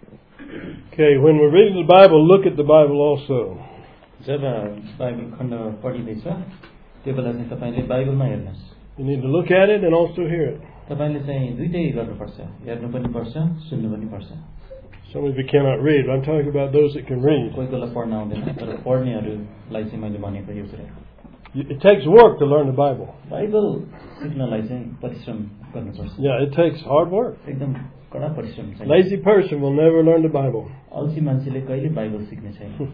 Okay, when we're reading the Bible, look at the Bible also. जब बाइबल खण्ड पढिँदैछ त्यो बेला चाहिँ तपाईले बाइबलमा हेर्नुस् You need to look at it and also hear it. तपाईले चाहिँ दुईटै गर्नुपर्छ हेर्नु पनि पर्छ सुन्नु पनि पर्छ Some of you cannot read, but I'm talking about those that can read. कोही कोहीलाई पढ्न आउँदैन तर पढ्नेहरूलाई चाहिँ मैले भनेको यो कुरा It takes work to learn the Bible. Bible सिक्नलाई चाहिँ परिश्रम गर्नुपर्छ Yeah, it takes hard work. एकदम कडा परिश्रम चाहिँ Lazy person will never learn the Bible. अल्छी मान्छेले कहिले बाइबल सिक्ने छैन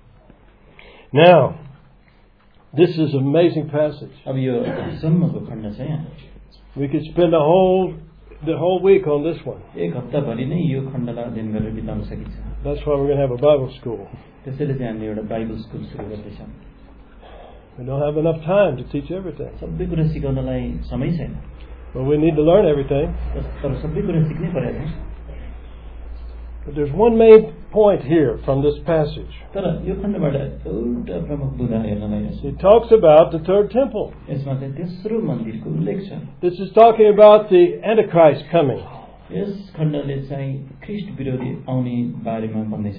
Now, this is an amazing passage. अब यो सम्मको खण्ड छ यहाँ We could spend the whole week on this one. एक हप्ताभरि नै यो खण्डलाई अध्ययन गरेर बिताउन सकिन्छ That's why we're going to have a Bible school. त्यसैले चाहिँ हामीले एउटा बाइबल स्कुल सुरु गर्दैछौँ We don't have enough time to teach everything. सबै कुरा सिकाउनलाई समय छैन But we need to learn everything. तर सबै कुरा सिक्नै पर्यो But there's one main point here from this passage. तर यो खण्डबाट एउटा प्रमुख बुँदा हेर्नलाई छ It talks about the third temple. यसमा चाहिँ तेस्रो मन्दिरको उल्लेख छ This is talking about the Antichrist coming. यस खण्डले चाहिँ ख्रिस्ट विरोधी आउने बारेमा भन्दैछ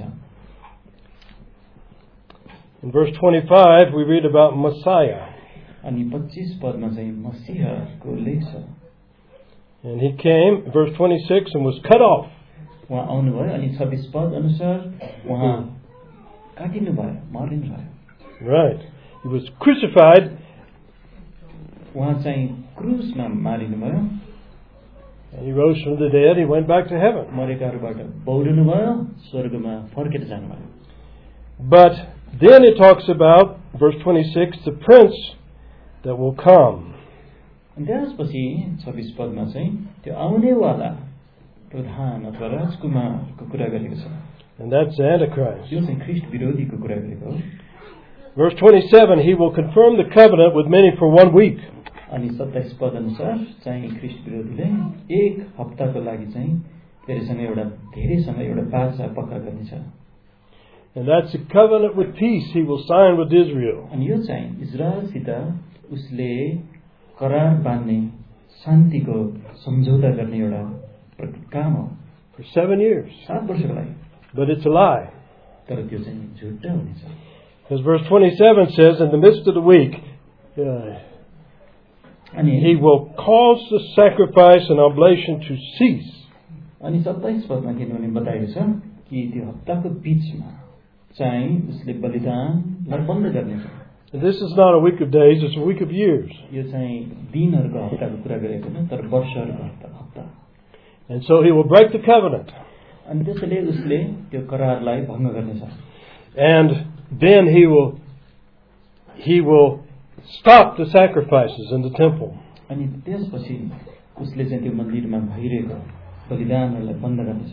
In verse 25, we read about Messiah. अनि 25 पदमा चाहिँ मसीहको उल्लेख छ And he came, verse 26, and was cut off. उहाँ आउनुभयो अनि 26 पद अनुसार उहाँ काटिनु भयो मारिनु भयो Right. He was crucified. उहाँ चाहिँ क्रुसमा मारिनु भयो And he rose from the dead. He went back to heaven. मरेकाहरूबाट बौरिनु भयो स्वर्गमा फर्केर जानुभयो But then it talks about, verse 26, the prince that will come. अनि त्यसपछि 26 पदमा चाहिँ त्यो आउनेवाला प्रधान अथवा राजकुमारको कुरा गरेको छ and that's the Antichrist. यो चाहिँ ख्रीष्ट विरोधीको कुरा गरेको हो Verse 27, he will confirm the covenant with many for 1 week. अनि 27 पद अनुसार चाहिँ ख्रीष्ट विरोधीले एक हप्ताको लागि चाहिँ त्यसैसँग एउटा धेरै समय एउटा बाचा पक्का गर्नेछ And that's the covenant with peace he will sign with Israel. अनि यो चाहिँ इजरायलसित उसले करार बाँध्ने शान्तिको सम्झौता गर्ने एउटा काम हो For 7 years. 7 वर्षको लागि But it's a lie. तर त्यो चाहिँ झुट्टा हुनेछ As verse 27 says, in the midst of the week, अनि he will cause the sacrifice and oblation to cease. अनि 27 पदमा किनभने बताएको छ कि त्यो हप्ताको बीचमा चाहिँ उसले बलिदानलाई बन्द गर्नेछ And this is not a week of days, it's a week of years. यो चाहिँ दिनहरूको हप्ताको कुरा गरेको होइन तर वर्षहरूको हप्ता And so he will break the covenant. अनि त्यसैले उसले त्यो करारलाई भङ्ग गर्नेछ And then he will stop the sacrifices in the temple. अनि त्यसपछि उसले चाहिँ त्यो मन्दिरमा भइरहेको बलिदानहरूलाई बन्द गर्नेछ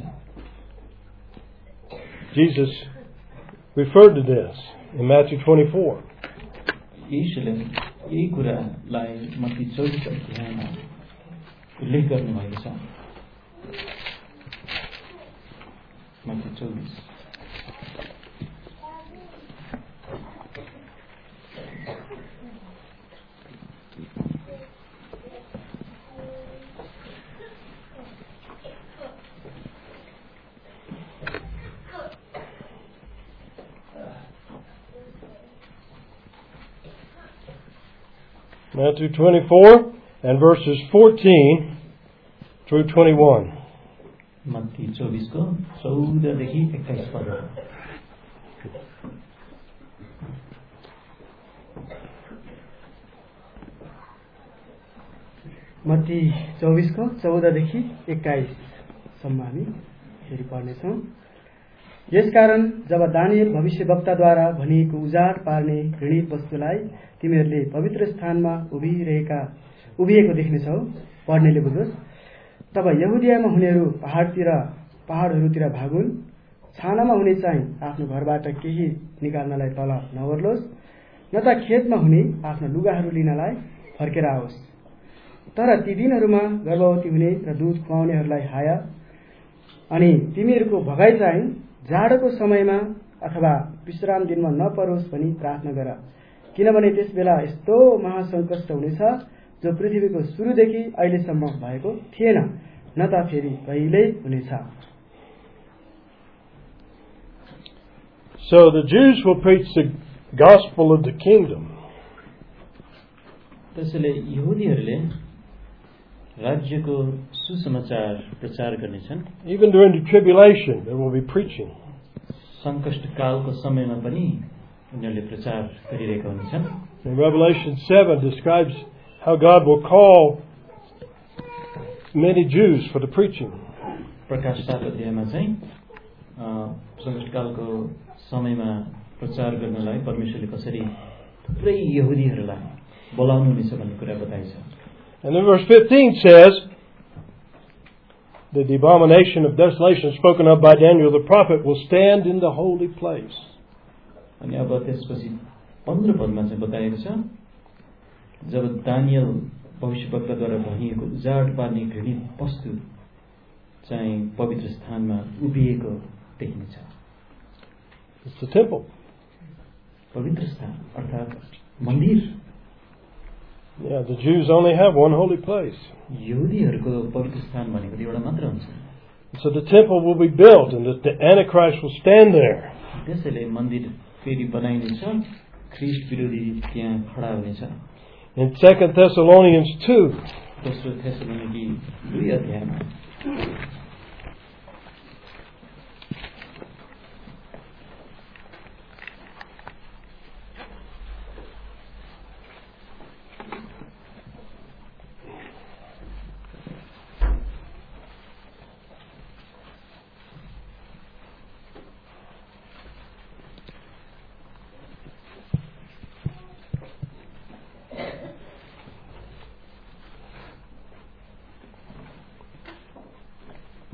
Jesus referred to this in Matthew 24. यीशुले यही कुरालाई मत्ती 24 अध्यायमा उल्लेख गर्नुभएको छ Matthew 24 Matthew 24 and verses 14 through 21. Matthew 24 को 14 देखि 21 पद मत्ती 24 को 14 देखि 21 सम्म हामी फेरि पढ्नेछौँ यसकारण जब दानियल भविष्यवक्ताद्वारा भनिएको उजाड पार्ने घृणित वस्तुलाई तिमीहरूले पवित्र स्थानमा उभिएको देख्नेछौ पढ्नेले बुझोस् तब यहुदियामा हुनेहरू पहाडहरूतिर भागुन् छानामा हुने चाहिँ आफ्नो घरबाट केही निकाल्नलाई तल नओर्लोस् न त खेतमा हुने आफ्नो लुगाहरू लिनलाई फर्केर आओस् तर ती दिनहरूमा गर्भवती हुने र दूध खुवाउनेहरूलाई हाय अनि तिमीहरूको भगाइ चाहिँ जाडोको समयमा अथवा विश्राम दिनमा नपरोस् भनी प्रार्थना गर किनभने त्यस बेला यस्तो महासङ्कट हुनेछ जो पृथ्वीको सुरुदेखि अहिलेसम्म भएको थिएन न त फेरि कहिल्यै हुनेछ So the Jews will preach the gospel of the kingdom. त्यसैले यहुदीहरूले राज्यको सुसमाचार प्रचार गर्नेछन् Even during the tribulation, they will be preaching. संकट कालको समयमा पनि उनीहरूले प्रचार गरिरहेका हुन्छन् And Revelation 7 describes how God will call many Jews for the preaching. प्रकाश 7 अध्यायमा चाहिँ संकट कालको समयमा प्रचार गर्नलाई परमेश्वरले कसरी थुप्रै यहुदीहरूलाई बोलाउनुहुनेछ भन्ने कुरा बताइन्छ And then verse 15 says that the abomination of desolation spoken of by Daniel the prophet will stand in the holy place. अनि अब त्यसपछि 15 पदमा चाहिँ बताएको छ जब दानियल भविष्यवक्ताद्वारा भनिएको उजाड पार्ने घृणित वस्तु चाहिँ पवित्र स्थानमा उभिएको देखिन्छ It's the temple. पवित्र स्थान अर्थात् मन्दिर Yeah, the Jews only have one holy place. यहुदीहरूको पवित्र स्थान भनेको एउटा मात्र हुन्छ So the temple will be built and the Antichrist will stand there. त्यसैले मन्दिर फेरि बनाइनेछ ख्रीष्ट विरोधी त्यहाँ खडा हुनेछ In 2 Thessalonians 2, दोस्रो थेसलोनिकी 2 अध्यायमा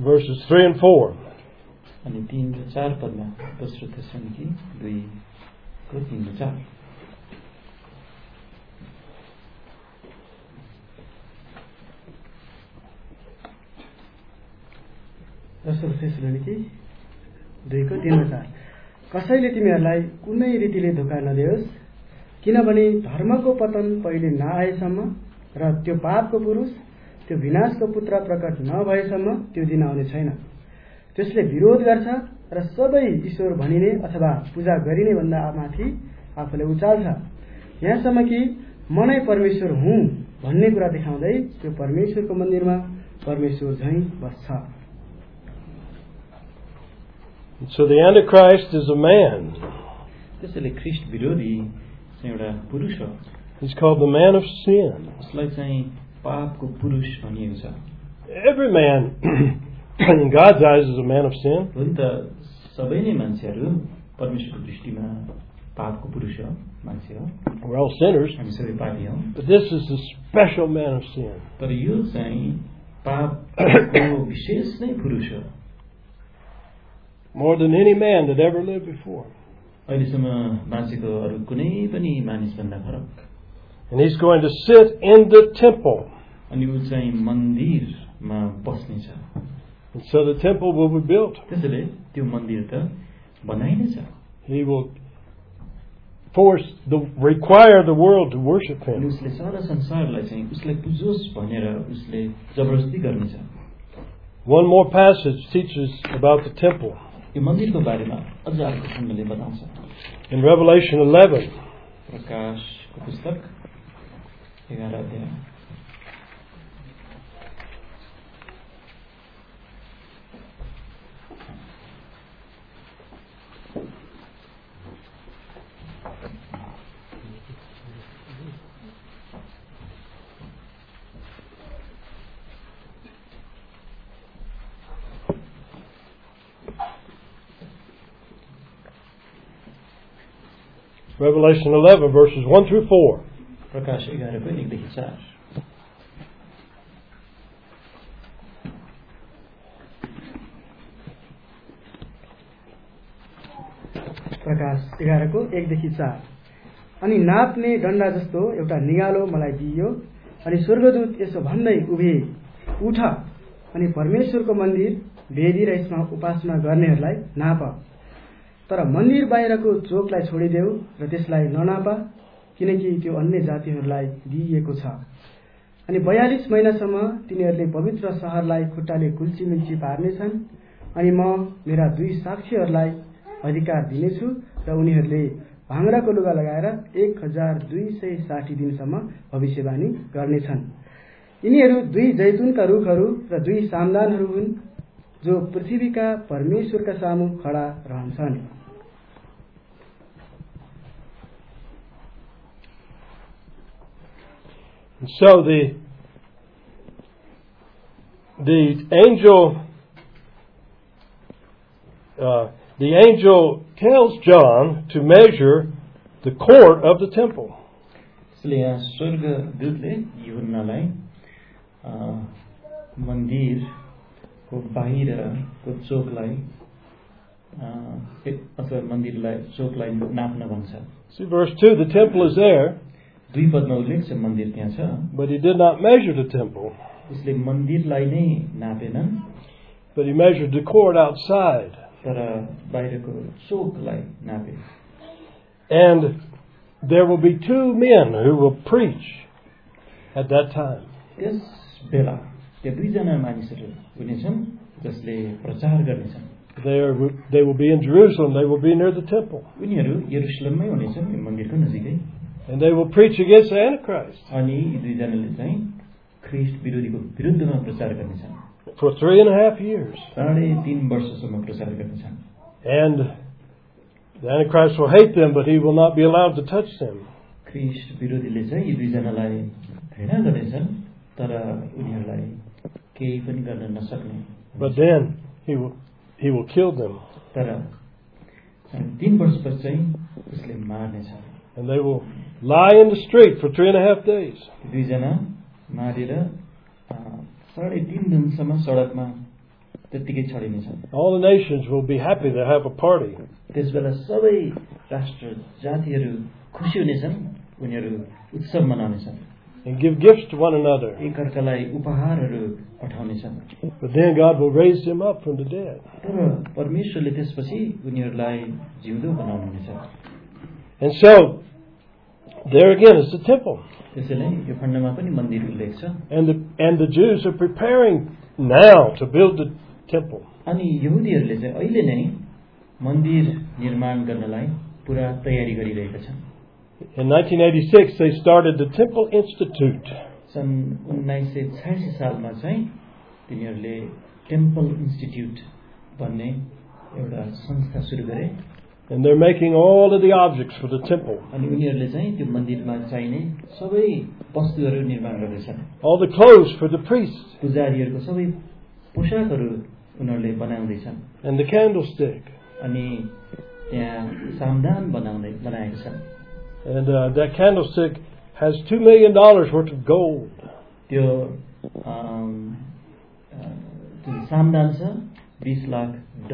verses 3 and 4. अनि 3 र 4 पदमा दोस्रो थेसलोनिकी 2 को 3 र 4. दोस्रो थेसलोनिकी 2 को 3 र 4. कसैले तिमीहरूलाई कुनै रीतिले धोका नदियोस्, किनभने धर्मको पतन पहिले नआएसम्म र त्यो पापको पुरुष, त्यो विनाशको पुत्र प्रकट नभएसम्म त्यो दिन आउने छैन. त्यसले विरोध गर्छ र सबै ईश्वर भनिने अथवा पूजा गरिने भन्दा माथि आफूले उचाल्छ, यहाँसम्म कि म नै परमेश्वर हुँ भन्ने कुरा देखाउँदै त्यो परमेश्वरको मन्दिरमा परमेश्वर झैं बस्छ. So the Antichrist is a man. त्यसैले ख्रीष्ट विरोधी चाहिँ एउटा पुरुष हो. He's called the man of sin. उसलाई चाहिँ पापको पुरुष भनिएको छ. Every man in God's eyes is a man of sin. हो नि त, सबै नै मान्छेहरू परमेश्वरको दृष्टिमा पापको पुरुष हो, मान्छे हो. We're all sinners. हामी सबै पापी हौं. But this is a special man of sin. तर यो चाहिँ पापको विशेष नै पुरुष हो. More than any man that ever lived before. अहिलेसम्म बाँचेको अरू कुनै पनि मानिसभन्दा फरक. And he's going to sit in the temple. अनि ऊ चाहिँ मन्दिरमा बस्नेछ. And so the temple will be built. त्यसैले त्यो मन्दिर त बनाइनेछ. He will require the world to worship him. उसले सारा संसारलाई चाहिँ उसलाई पुजोस् भनेर उसले जबरजस्ती गर्नेछ. One more passage teaches about the temple. यो मन्दिरको बारेमा अझ अर्को खण्डले बताउँछ. In Revelation 11, प्रकाशको पुस्तक 11 अध्याय. Revelation 11, verses 1 through 4. प्रकाश 11 को 1 देखि 4. प्रकाश 11 को 1 देखि 4. अनि नाप्ने डण्डा जस्तो एउटा निगालो मलाई दिइयो, अनि स्वर्गदूत यसो भन्दै उभे, उठ अनि परमेश्वरको मन्दिर वेदी र यसमा उपासना गर्नेहरूलाई नाप, तर मन्दिर बाहिरको चोकलाई छोडिदेऊ र त्यसलाई ननाप, किनकि त्यो अन्य जातिहरूलाई दिइएको छ. अनि 42 महिनासम्म तिनीहरूले पवित्र शहरलाई खुट्टाले कुल्चीमिल्ची पार्नेछन्. अनि म मेरा 2 साक्षीहरूलाई अधिकार दिनेछु र उनीहरूले भाङ्राको लुगा लगाएर 1260 दिनसम्म भविष्यवाणी गर्नेछन्. यिनीहरू 2 जैतुनका रुखहरू र 2 सामदानहरू हुन्, जो पृथ्वीका परमेश्वरका सामु खडा रहन्छन्. So the angel tells John to measure the court of the temple. इसलिए यहाँ स्वर्गदूतले यूहन्नालाई मन्दिरको बाहिरको चोकलाई अथवा मन्दिरलाई चोकलाई नाप्न भन्छ. See verse 2, the temple is there. 2 पदमा उल्लेख छ मन्दिर त्यहाँ छ. But he did not measure the temple. उसले मन्दिरलाई नै नापेनन्. But he measured the court outside. तर बाहिरको चोकलाई नापे. And there will be 2 men who will preach at that time. त्यस बेला त्यो 2 जना मानिसहरू हुनेछन् जसले प्रचार गर्नेछन्. They will be in Jerusalem. They will be near the temple. उनीहरू यरुशलेममै हुनेछन्, मन्दिरको नजिकै. And they will preach against the Antichrist. अनि यी 2 जनाले चाहिँ ख्रीष्ट विरोधीको विरुद्धमा प्रचार गर्नेछन्. For 3.5 years. 3.5 वर्षसम्म प्रचार गर्नेछन्. And the Antichrist will hate them, but he will not be allowed to touch them. ख्रीष्ट विरोधीले चाहिँ यी 2 जनालाई घृणा गर्नेछन्, तर उनीहरूलाई केही पनि गर्न नसक्ने. But then he will kill them. तर 3 वर्षपछि चाहिँ उसले मार्नेछ. And they will lie in the street for 3.5 days. 2 जना मारेर 3.5 दिनसम्म सडकमा त्यतिकै छडिनेछ। All the nations will be happy to have a party. त्यसबेला सबै राष्ट्र जातिहरू खुसी हुनेछन्, उनीहरू उत्सव मनाउनेछन् And give gifts to one another. एकअर्कालाई उपहारहरू पठाउनेछन्। But then God will raise them up from the dead. तर परमेश्वरले त्यसपछि उनीहरूलाई जिउँदो बनाउनुहुनेछ। And so, there again is the temple. त्यसैले यो खण्डमा पनि मन्दिर उल्लेख छ। And the Jews are preparing now to build the temple. अनि यहुदीहरूले चाहिँ अहिले नै मन्दिर निर्माण गर्नलाई पुरा तयारी गरिरहेका छन्। In 1986, they started the Temple Institute. सन् 1986 सालमा चाहिँ तिनीहरूले टेम्पल इन्स्टिट्युट भन्ने एउटा संस्था सुरु गरे। And they're making all of the objects for the temple. अनि उनीहरूले चाहिँ त्यो मन्दिरमा चाहिने सबै वस्तुहरू निर्माण गर्दैछन्। All the clothes for the priests. पुजारीहरूको सबै पोशाकहरू उनीहरूले बनाउँदैछन्। And the candlestick. अनि त्यहाँ सामदान बनाएका छन्। And that candlestick has $2 million worth of gold. त्यो सामदान छ $20 लाख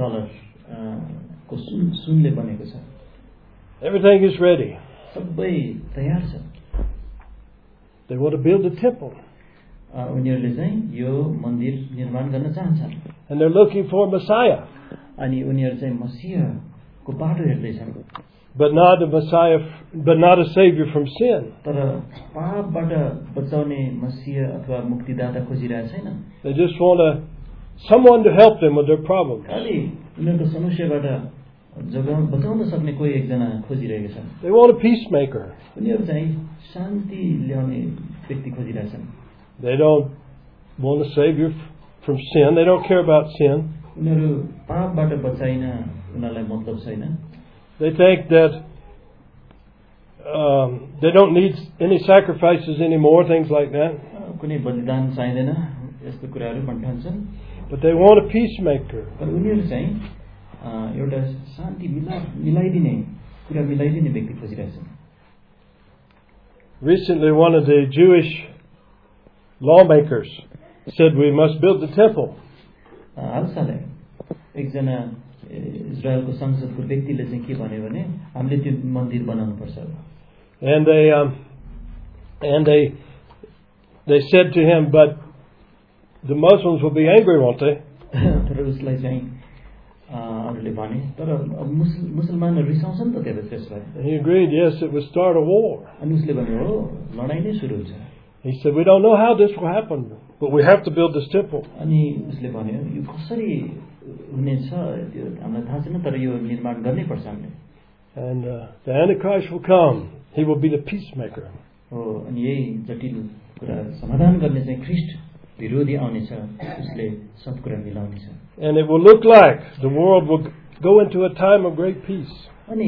को सुनले बनेको छ। Everything is ready. सबै तयार छ। They want to build a temple. उनीहरूले चाहिँ यो मन्दिर निर्माण गर्न चाहन्छन्। And they're looking for a Messiah. अनि उनीहरू चाहिँ मसीहको बाटो हेर्दैछन्। But not a savior from sin. तर पापबाट बचाउने मसीह अथवा मुक्तिदाता खोजिरहेको छैन। They just want someone to help them with their problems. खाली उनीहरूको समस्याबाट बचाउन सक्ने कोही एकजना खोजिरहेका छन्। They want a peacemaker. उनीहरू चाहिँ शान्ति ल्याउने व्यक्ति खोजिरहेछन्। They don't want a savior from sin. They don't care about sin. उनीहरू पापबाट बचाइन उनीहरूलाई मतलब छैन। They think that they don't need any sacrifices anymore, things like that. कुनै बलिदान चाहिँदैन यस्तो कुराहरू भन्ठान्छन्। But they want a peacemaker. तर उनीहरू चाहिँ एउटा शान्ति मिलाइदिने कुरा मिलाइदिने व्यक्ति खोजिरहेछन्। Recently, one of the Jewish lawmakers said we must build the temple. हालसालै एकजना इजरायलको संसदको व्यक्तिले चाहिँ के भन्यो भने हामीले त्यो मन्दिर बनाउनु पर्छ। And they said to him, but the Muslims will be angry, won't they? तर उसलाई चाहिँ अरूले भने तर मुसलमानहरू रिसाउँछन् त त्यसलाई। He agreed, yes, it would start a war. अनि उसले भन्यो हो लडाई नै सुरु हुन्छ। He said, we don't know how this will happen, but we have to build this temple. अनि उसले भन्यो यो कसरी हुनेछ त्यो हामीलाई थाहा छैन तर यो निर्माण गर्नै पर्छ हामीले। And the Antichrist will come. He will be the peacemaker. हो अनि यही जटिल कुरा समाधान गर्ने चाहिँ ख्रीष्ट विरोधी आउनेछ, उसले सब कुरा मिलाउनेछ। And it will look like the world will go into a time of great peace. अनि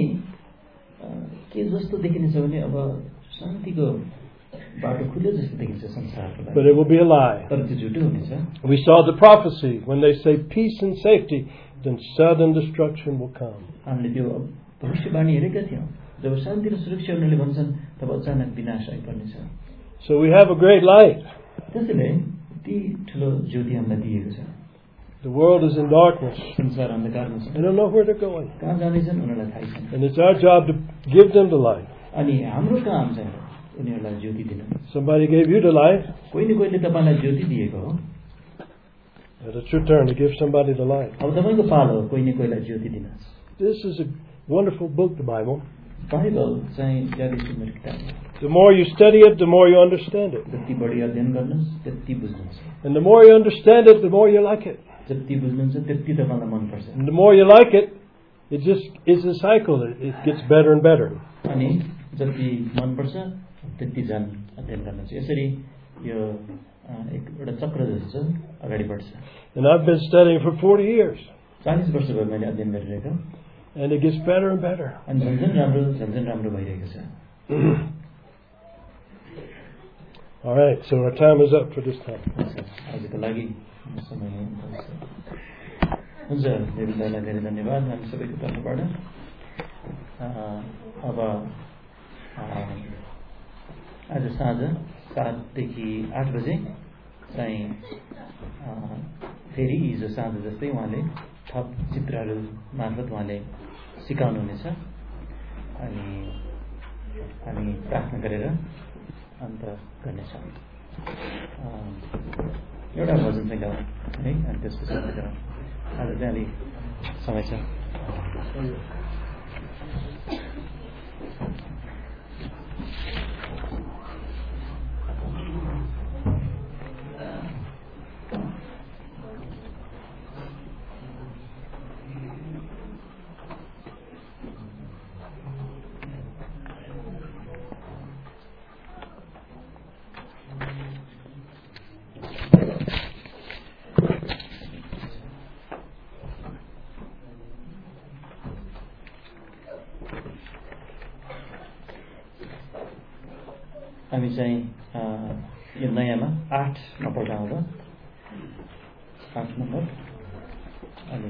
के जस्तो देखिनेछ भने अब शान्तिको बाटो खुल्यो जस्तो देखिन्छ संसारको लागि। But it will be a lie. तर त्यो झुटो हुनेछ। We saw the prophecy when they say peace and safety, then sudden destruction will come. हामीले त्यो भविष्यवाणी हेरेका थियौँ, जब शान्ति र सुरक्षा उनीहरूले भन्छन् तब अचानक विनाश आइपर्नेछ। So we have a great light. त्यसैले यति ठुलो ज्योति हामीलाई दिएको छ। The world is in darkness. संसार अन्धकारमा छ। They don't know where they're going. कहाँ जानेछन् उनीहरूलाई थाहै छैन। And it's our job to give them the light. अनि हाम्रो काम चाहिँ उनीहरूलाई ज्योति दिन। Somebody gave you the light. कोही न कोहीले तपाईलाई ज्योति दिएको हो। But it's your turn to give somebody the light. अब तपाईको पालो हो कोही न कोहीलाई ज्योति दिन। This is a wonderful book, the Bible. Bible चाहिँ ज्यादै सुन्दर किताब हो। The more you study it, the more you understand it. जति बढी अध्ययन गर्नुहोस् त्यति बुझ्नुहुन्छ। And the more you understand it, the more you like it. जति बुझ्नुहुन्छ त्यति तपाईलाई मन पर्छ। And the more you like it, it just is a cycle. It gets better and better. अनि जति मन पर्छ त्यति झन् अध्ययन गर्नुहुन्छ। यसरी यो एउटा चक्र जस्तो अगाडि बढ्छ। And I've been studying for 40 years. 40 वर्ष भयो मैले अध्ययन गरिरहेको। And it gets better and better. अनि झन् राम्रो भइरहेको छ। All right, so our time is up for this time. आजको लागि समय हुन्छ। निरुदालाई धेरै धन्यवाद हामी सबैको तर्फबाट। अब आज साँझ 7 देखि 8 बजे चाहिँ फेरि हिजो साँझ जस्तै उहाँले थप चित्रहरू मार्फत उहाँले सिकाउनुहुनेछ। अनि हामी प्रार्थना गरेर अन्त गर्नेछौँ। एउटा भजन चाहिँ गाउँ है, अनि त्यसपछि अन्त गरौँ। आज चाहिँ अलिक समय छ। हामी चाहिँ यो नयाँमा 8मा पढ्छौँ र 8 नम्बर। अनि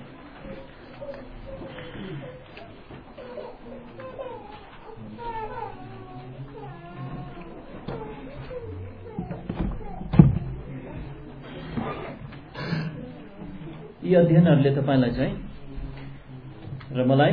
यी अध्ययनहरूले तपाईँलाई चाहिँ र मलाई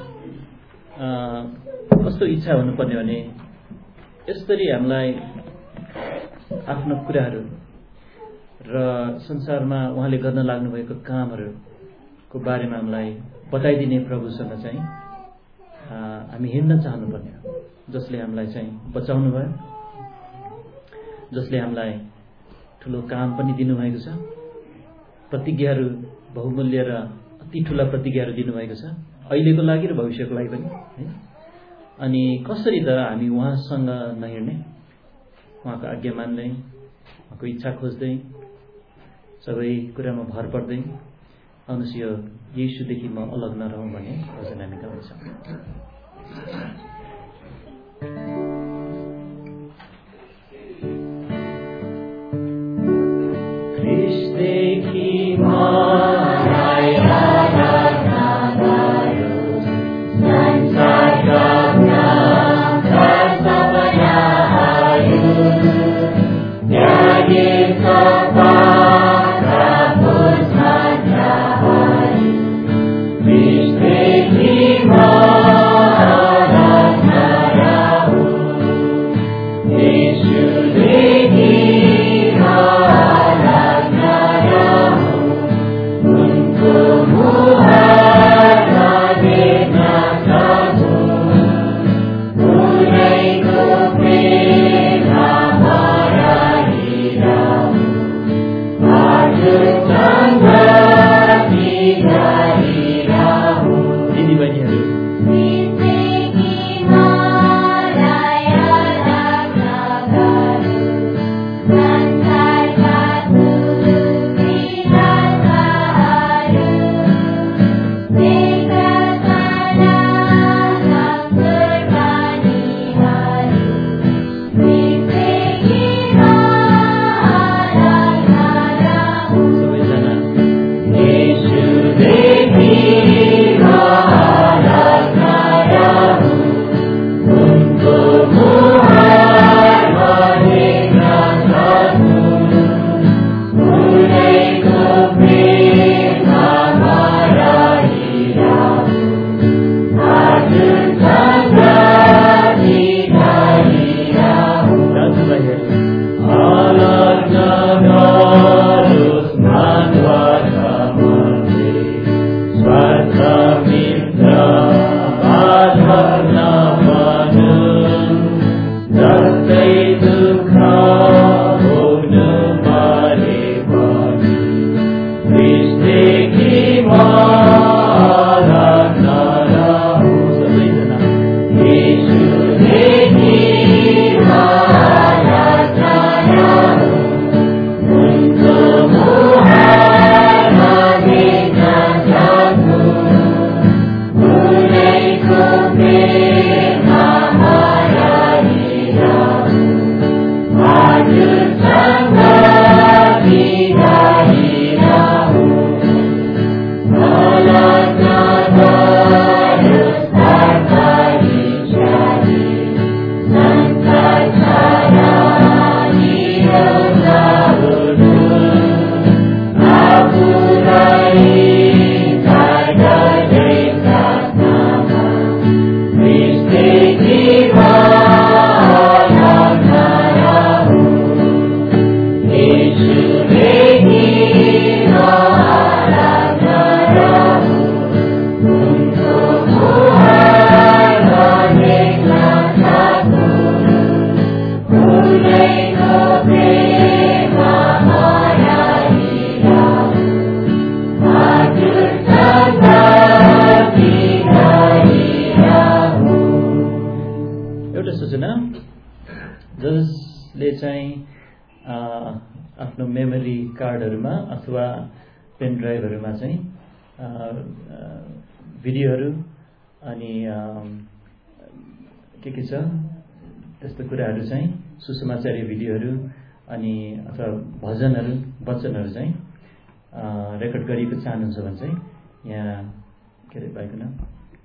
कस्तो इच्छा हुनुपर्ने भने यसरी हामीलाई आफ्नो कुराहरू र संसारमा उहाँले गर्न लाग्नुभएको कामहरूको बारेमा हामीलाई बताइदिने प्रभुसँग चाहिँ हामी हिँड्न चाहनुपर्ने हो, जसले हामीलाई चाहिँ बचाउनु भयो, जसले हामीलाई ठुलो काम पनि दिनुभएको छ, प्रतिज्ञाहरू बहुमूल्य र अति ठुला प्रतिज्ञाहरू दिनुभएको छ, अहिलेको लागि र भविष्यको लागि पनि है। अनि कसरी त हामी उहाँसँग नहिँड्ने, उहाँको आज्ञा मान्दै, उहाँको इच्छा खोज्दै, सबै कुरामा भर पर्दै, आउनुहोस् यो येशूदेखि म अलग नरहँ भन्ने भजन हामी गाउँछौँ। ख्रिस्टदेखि मलाई आराधना गरोस्, संसारका Krishna एउटा सूचना जसले चाहिँ आफ्नो मेमोरी कार्डहरूमा अथवा पेन ड्राइभहरूमा चाहिँ भिडियोहरू अनि के छ त्यस्तो कुराहरू चाहिँ सुसमाचारी भिडियोहरू अनि अथवा भजनहरू वचनहरू चाहिँ रेकर्ड गरिएको चाहनुहुन्छ भने चाहिँ यहाँ के अरे भाइको नाम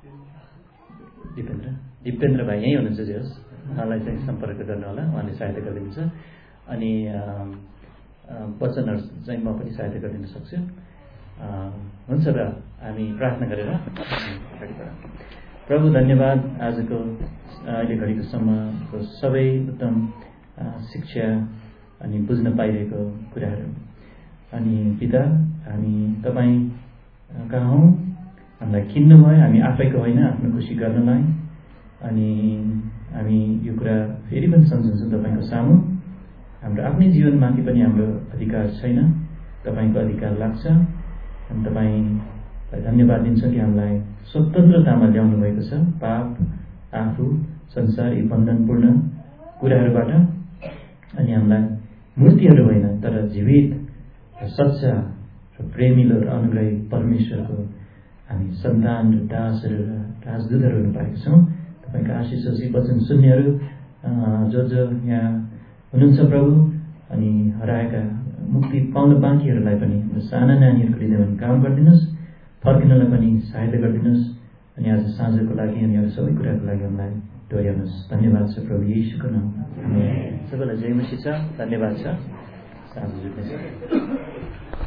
दिपेन्द्र भाइ यहीँ हुनुहुन्छ जे होस् उहाँलाई चाहिँ सम्पर्क गर्नु होला उहाँले सहायता गरिदिनुहुन्छ अनि वचनहरू चाहिँ म पनि सहायता गरिदिन सक्छु हुन्छ र हामी प्रार्थना गरेर अगाडि बढौँ। प्रभु धन्यवाद आजको अहिले घडीको सम्मको सबै उत्तम शिक्षा अनि बुझ्न पाइरहेको कुराहरू अनि पिता हामी तपाईँ कहाँ हौँ हामीलाई किन्नुभयो हामी आफैको होइन आफ्नो खुसी गर्नलाई अनि हामी यो कुरा फेरि पनि सम्झन्छौँ तपाईँको सामु हाम्रो आफ्नै जीवनमाथि पनि हाम्रो अधिकार छैन तपाईँको अधिकार लाग्छ अनि तपाईँलाई धन्यवाद दिन्छ कि हामीलाई स्वतन्त्रतामा ल्याउनु भएको छ पाप आफू संसार यी बन्धनपूर्ण कुराहरूबाट अनि हामीलाई मूर्तिहरू होइन तर जीवित र सच्चा र प्रेमिलो र अनुग्रही परमेश्वरको हामी सन्तान र दासहरू र राजदूतहरू हुनु पाएका छौँ। तपाईँको आशिषी वचन सुन्नेहरू जो यहाँ हुनुहुन्छ प्रभु अनि हराएका मुक्ति पाउन बाँकीहरूलाई पनि साना नानीहरूको हृदयमा काम गरिदिनुहोस् फर्किनलाई पनि सहायता गरिदिनुहोस् अनि आज साँझको लागि अनि अरू सबै कुराको लागि हामीलाई डोर्याउनुहोस्। धन्यवाद छ प्रभु येशूको नाममा सबैलाई जय मसीह छ। धन्यवाद छ। साँझ जुट्नेछ।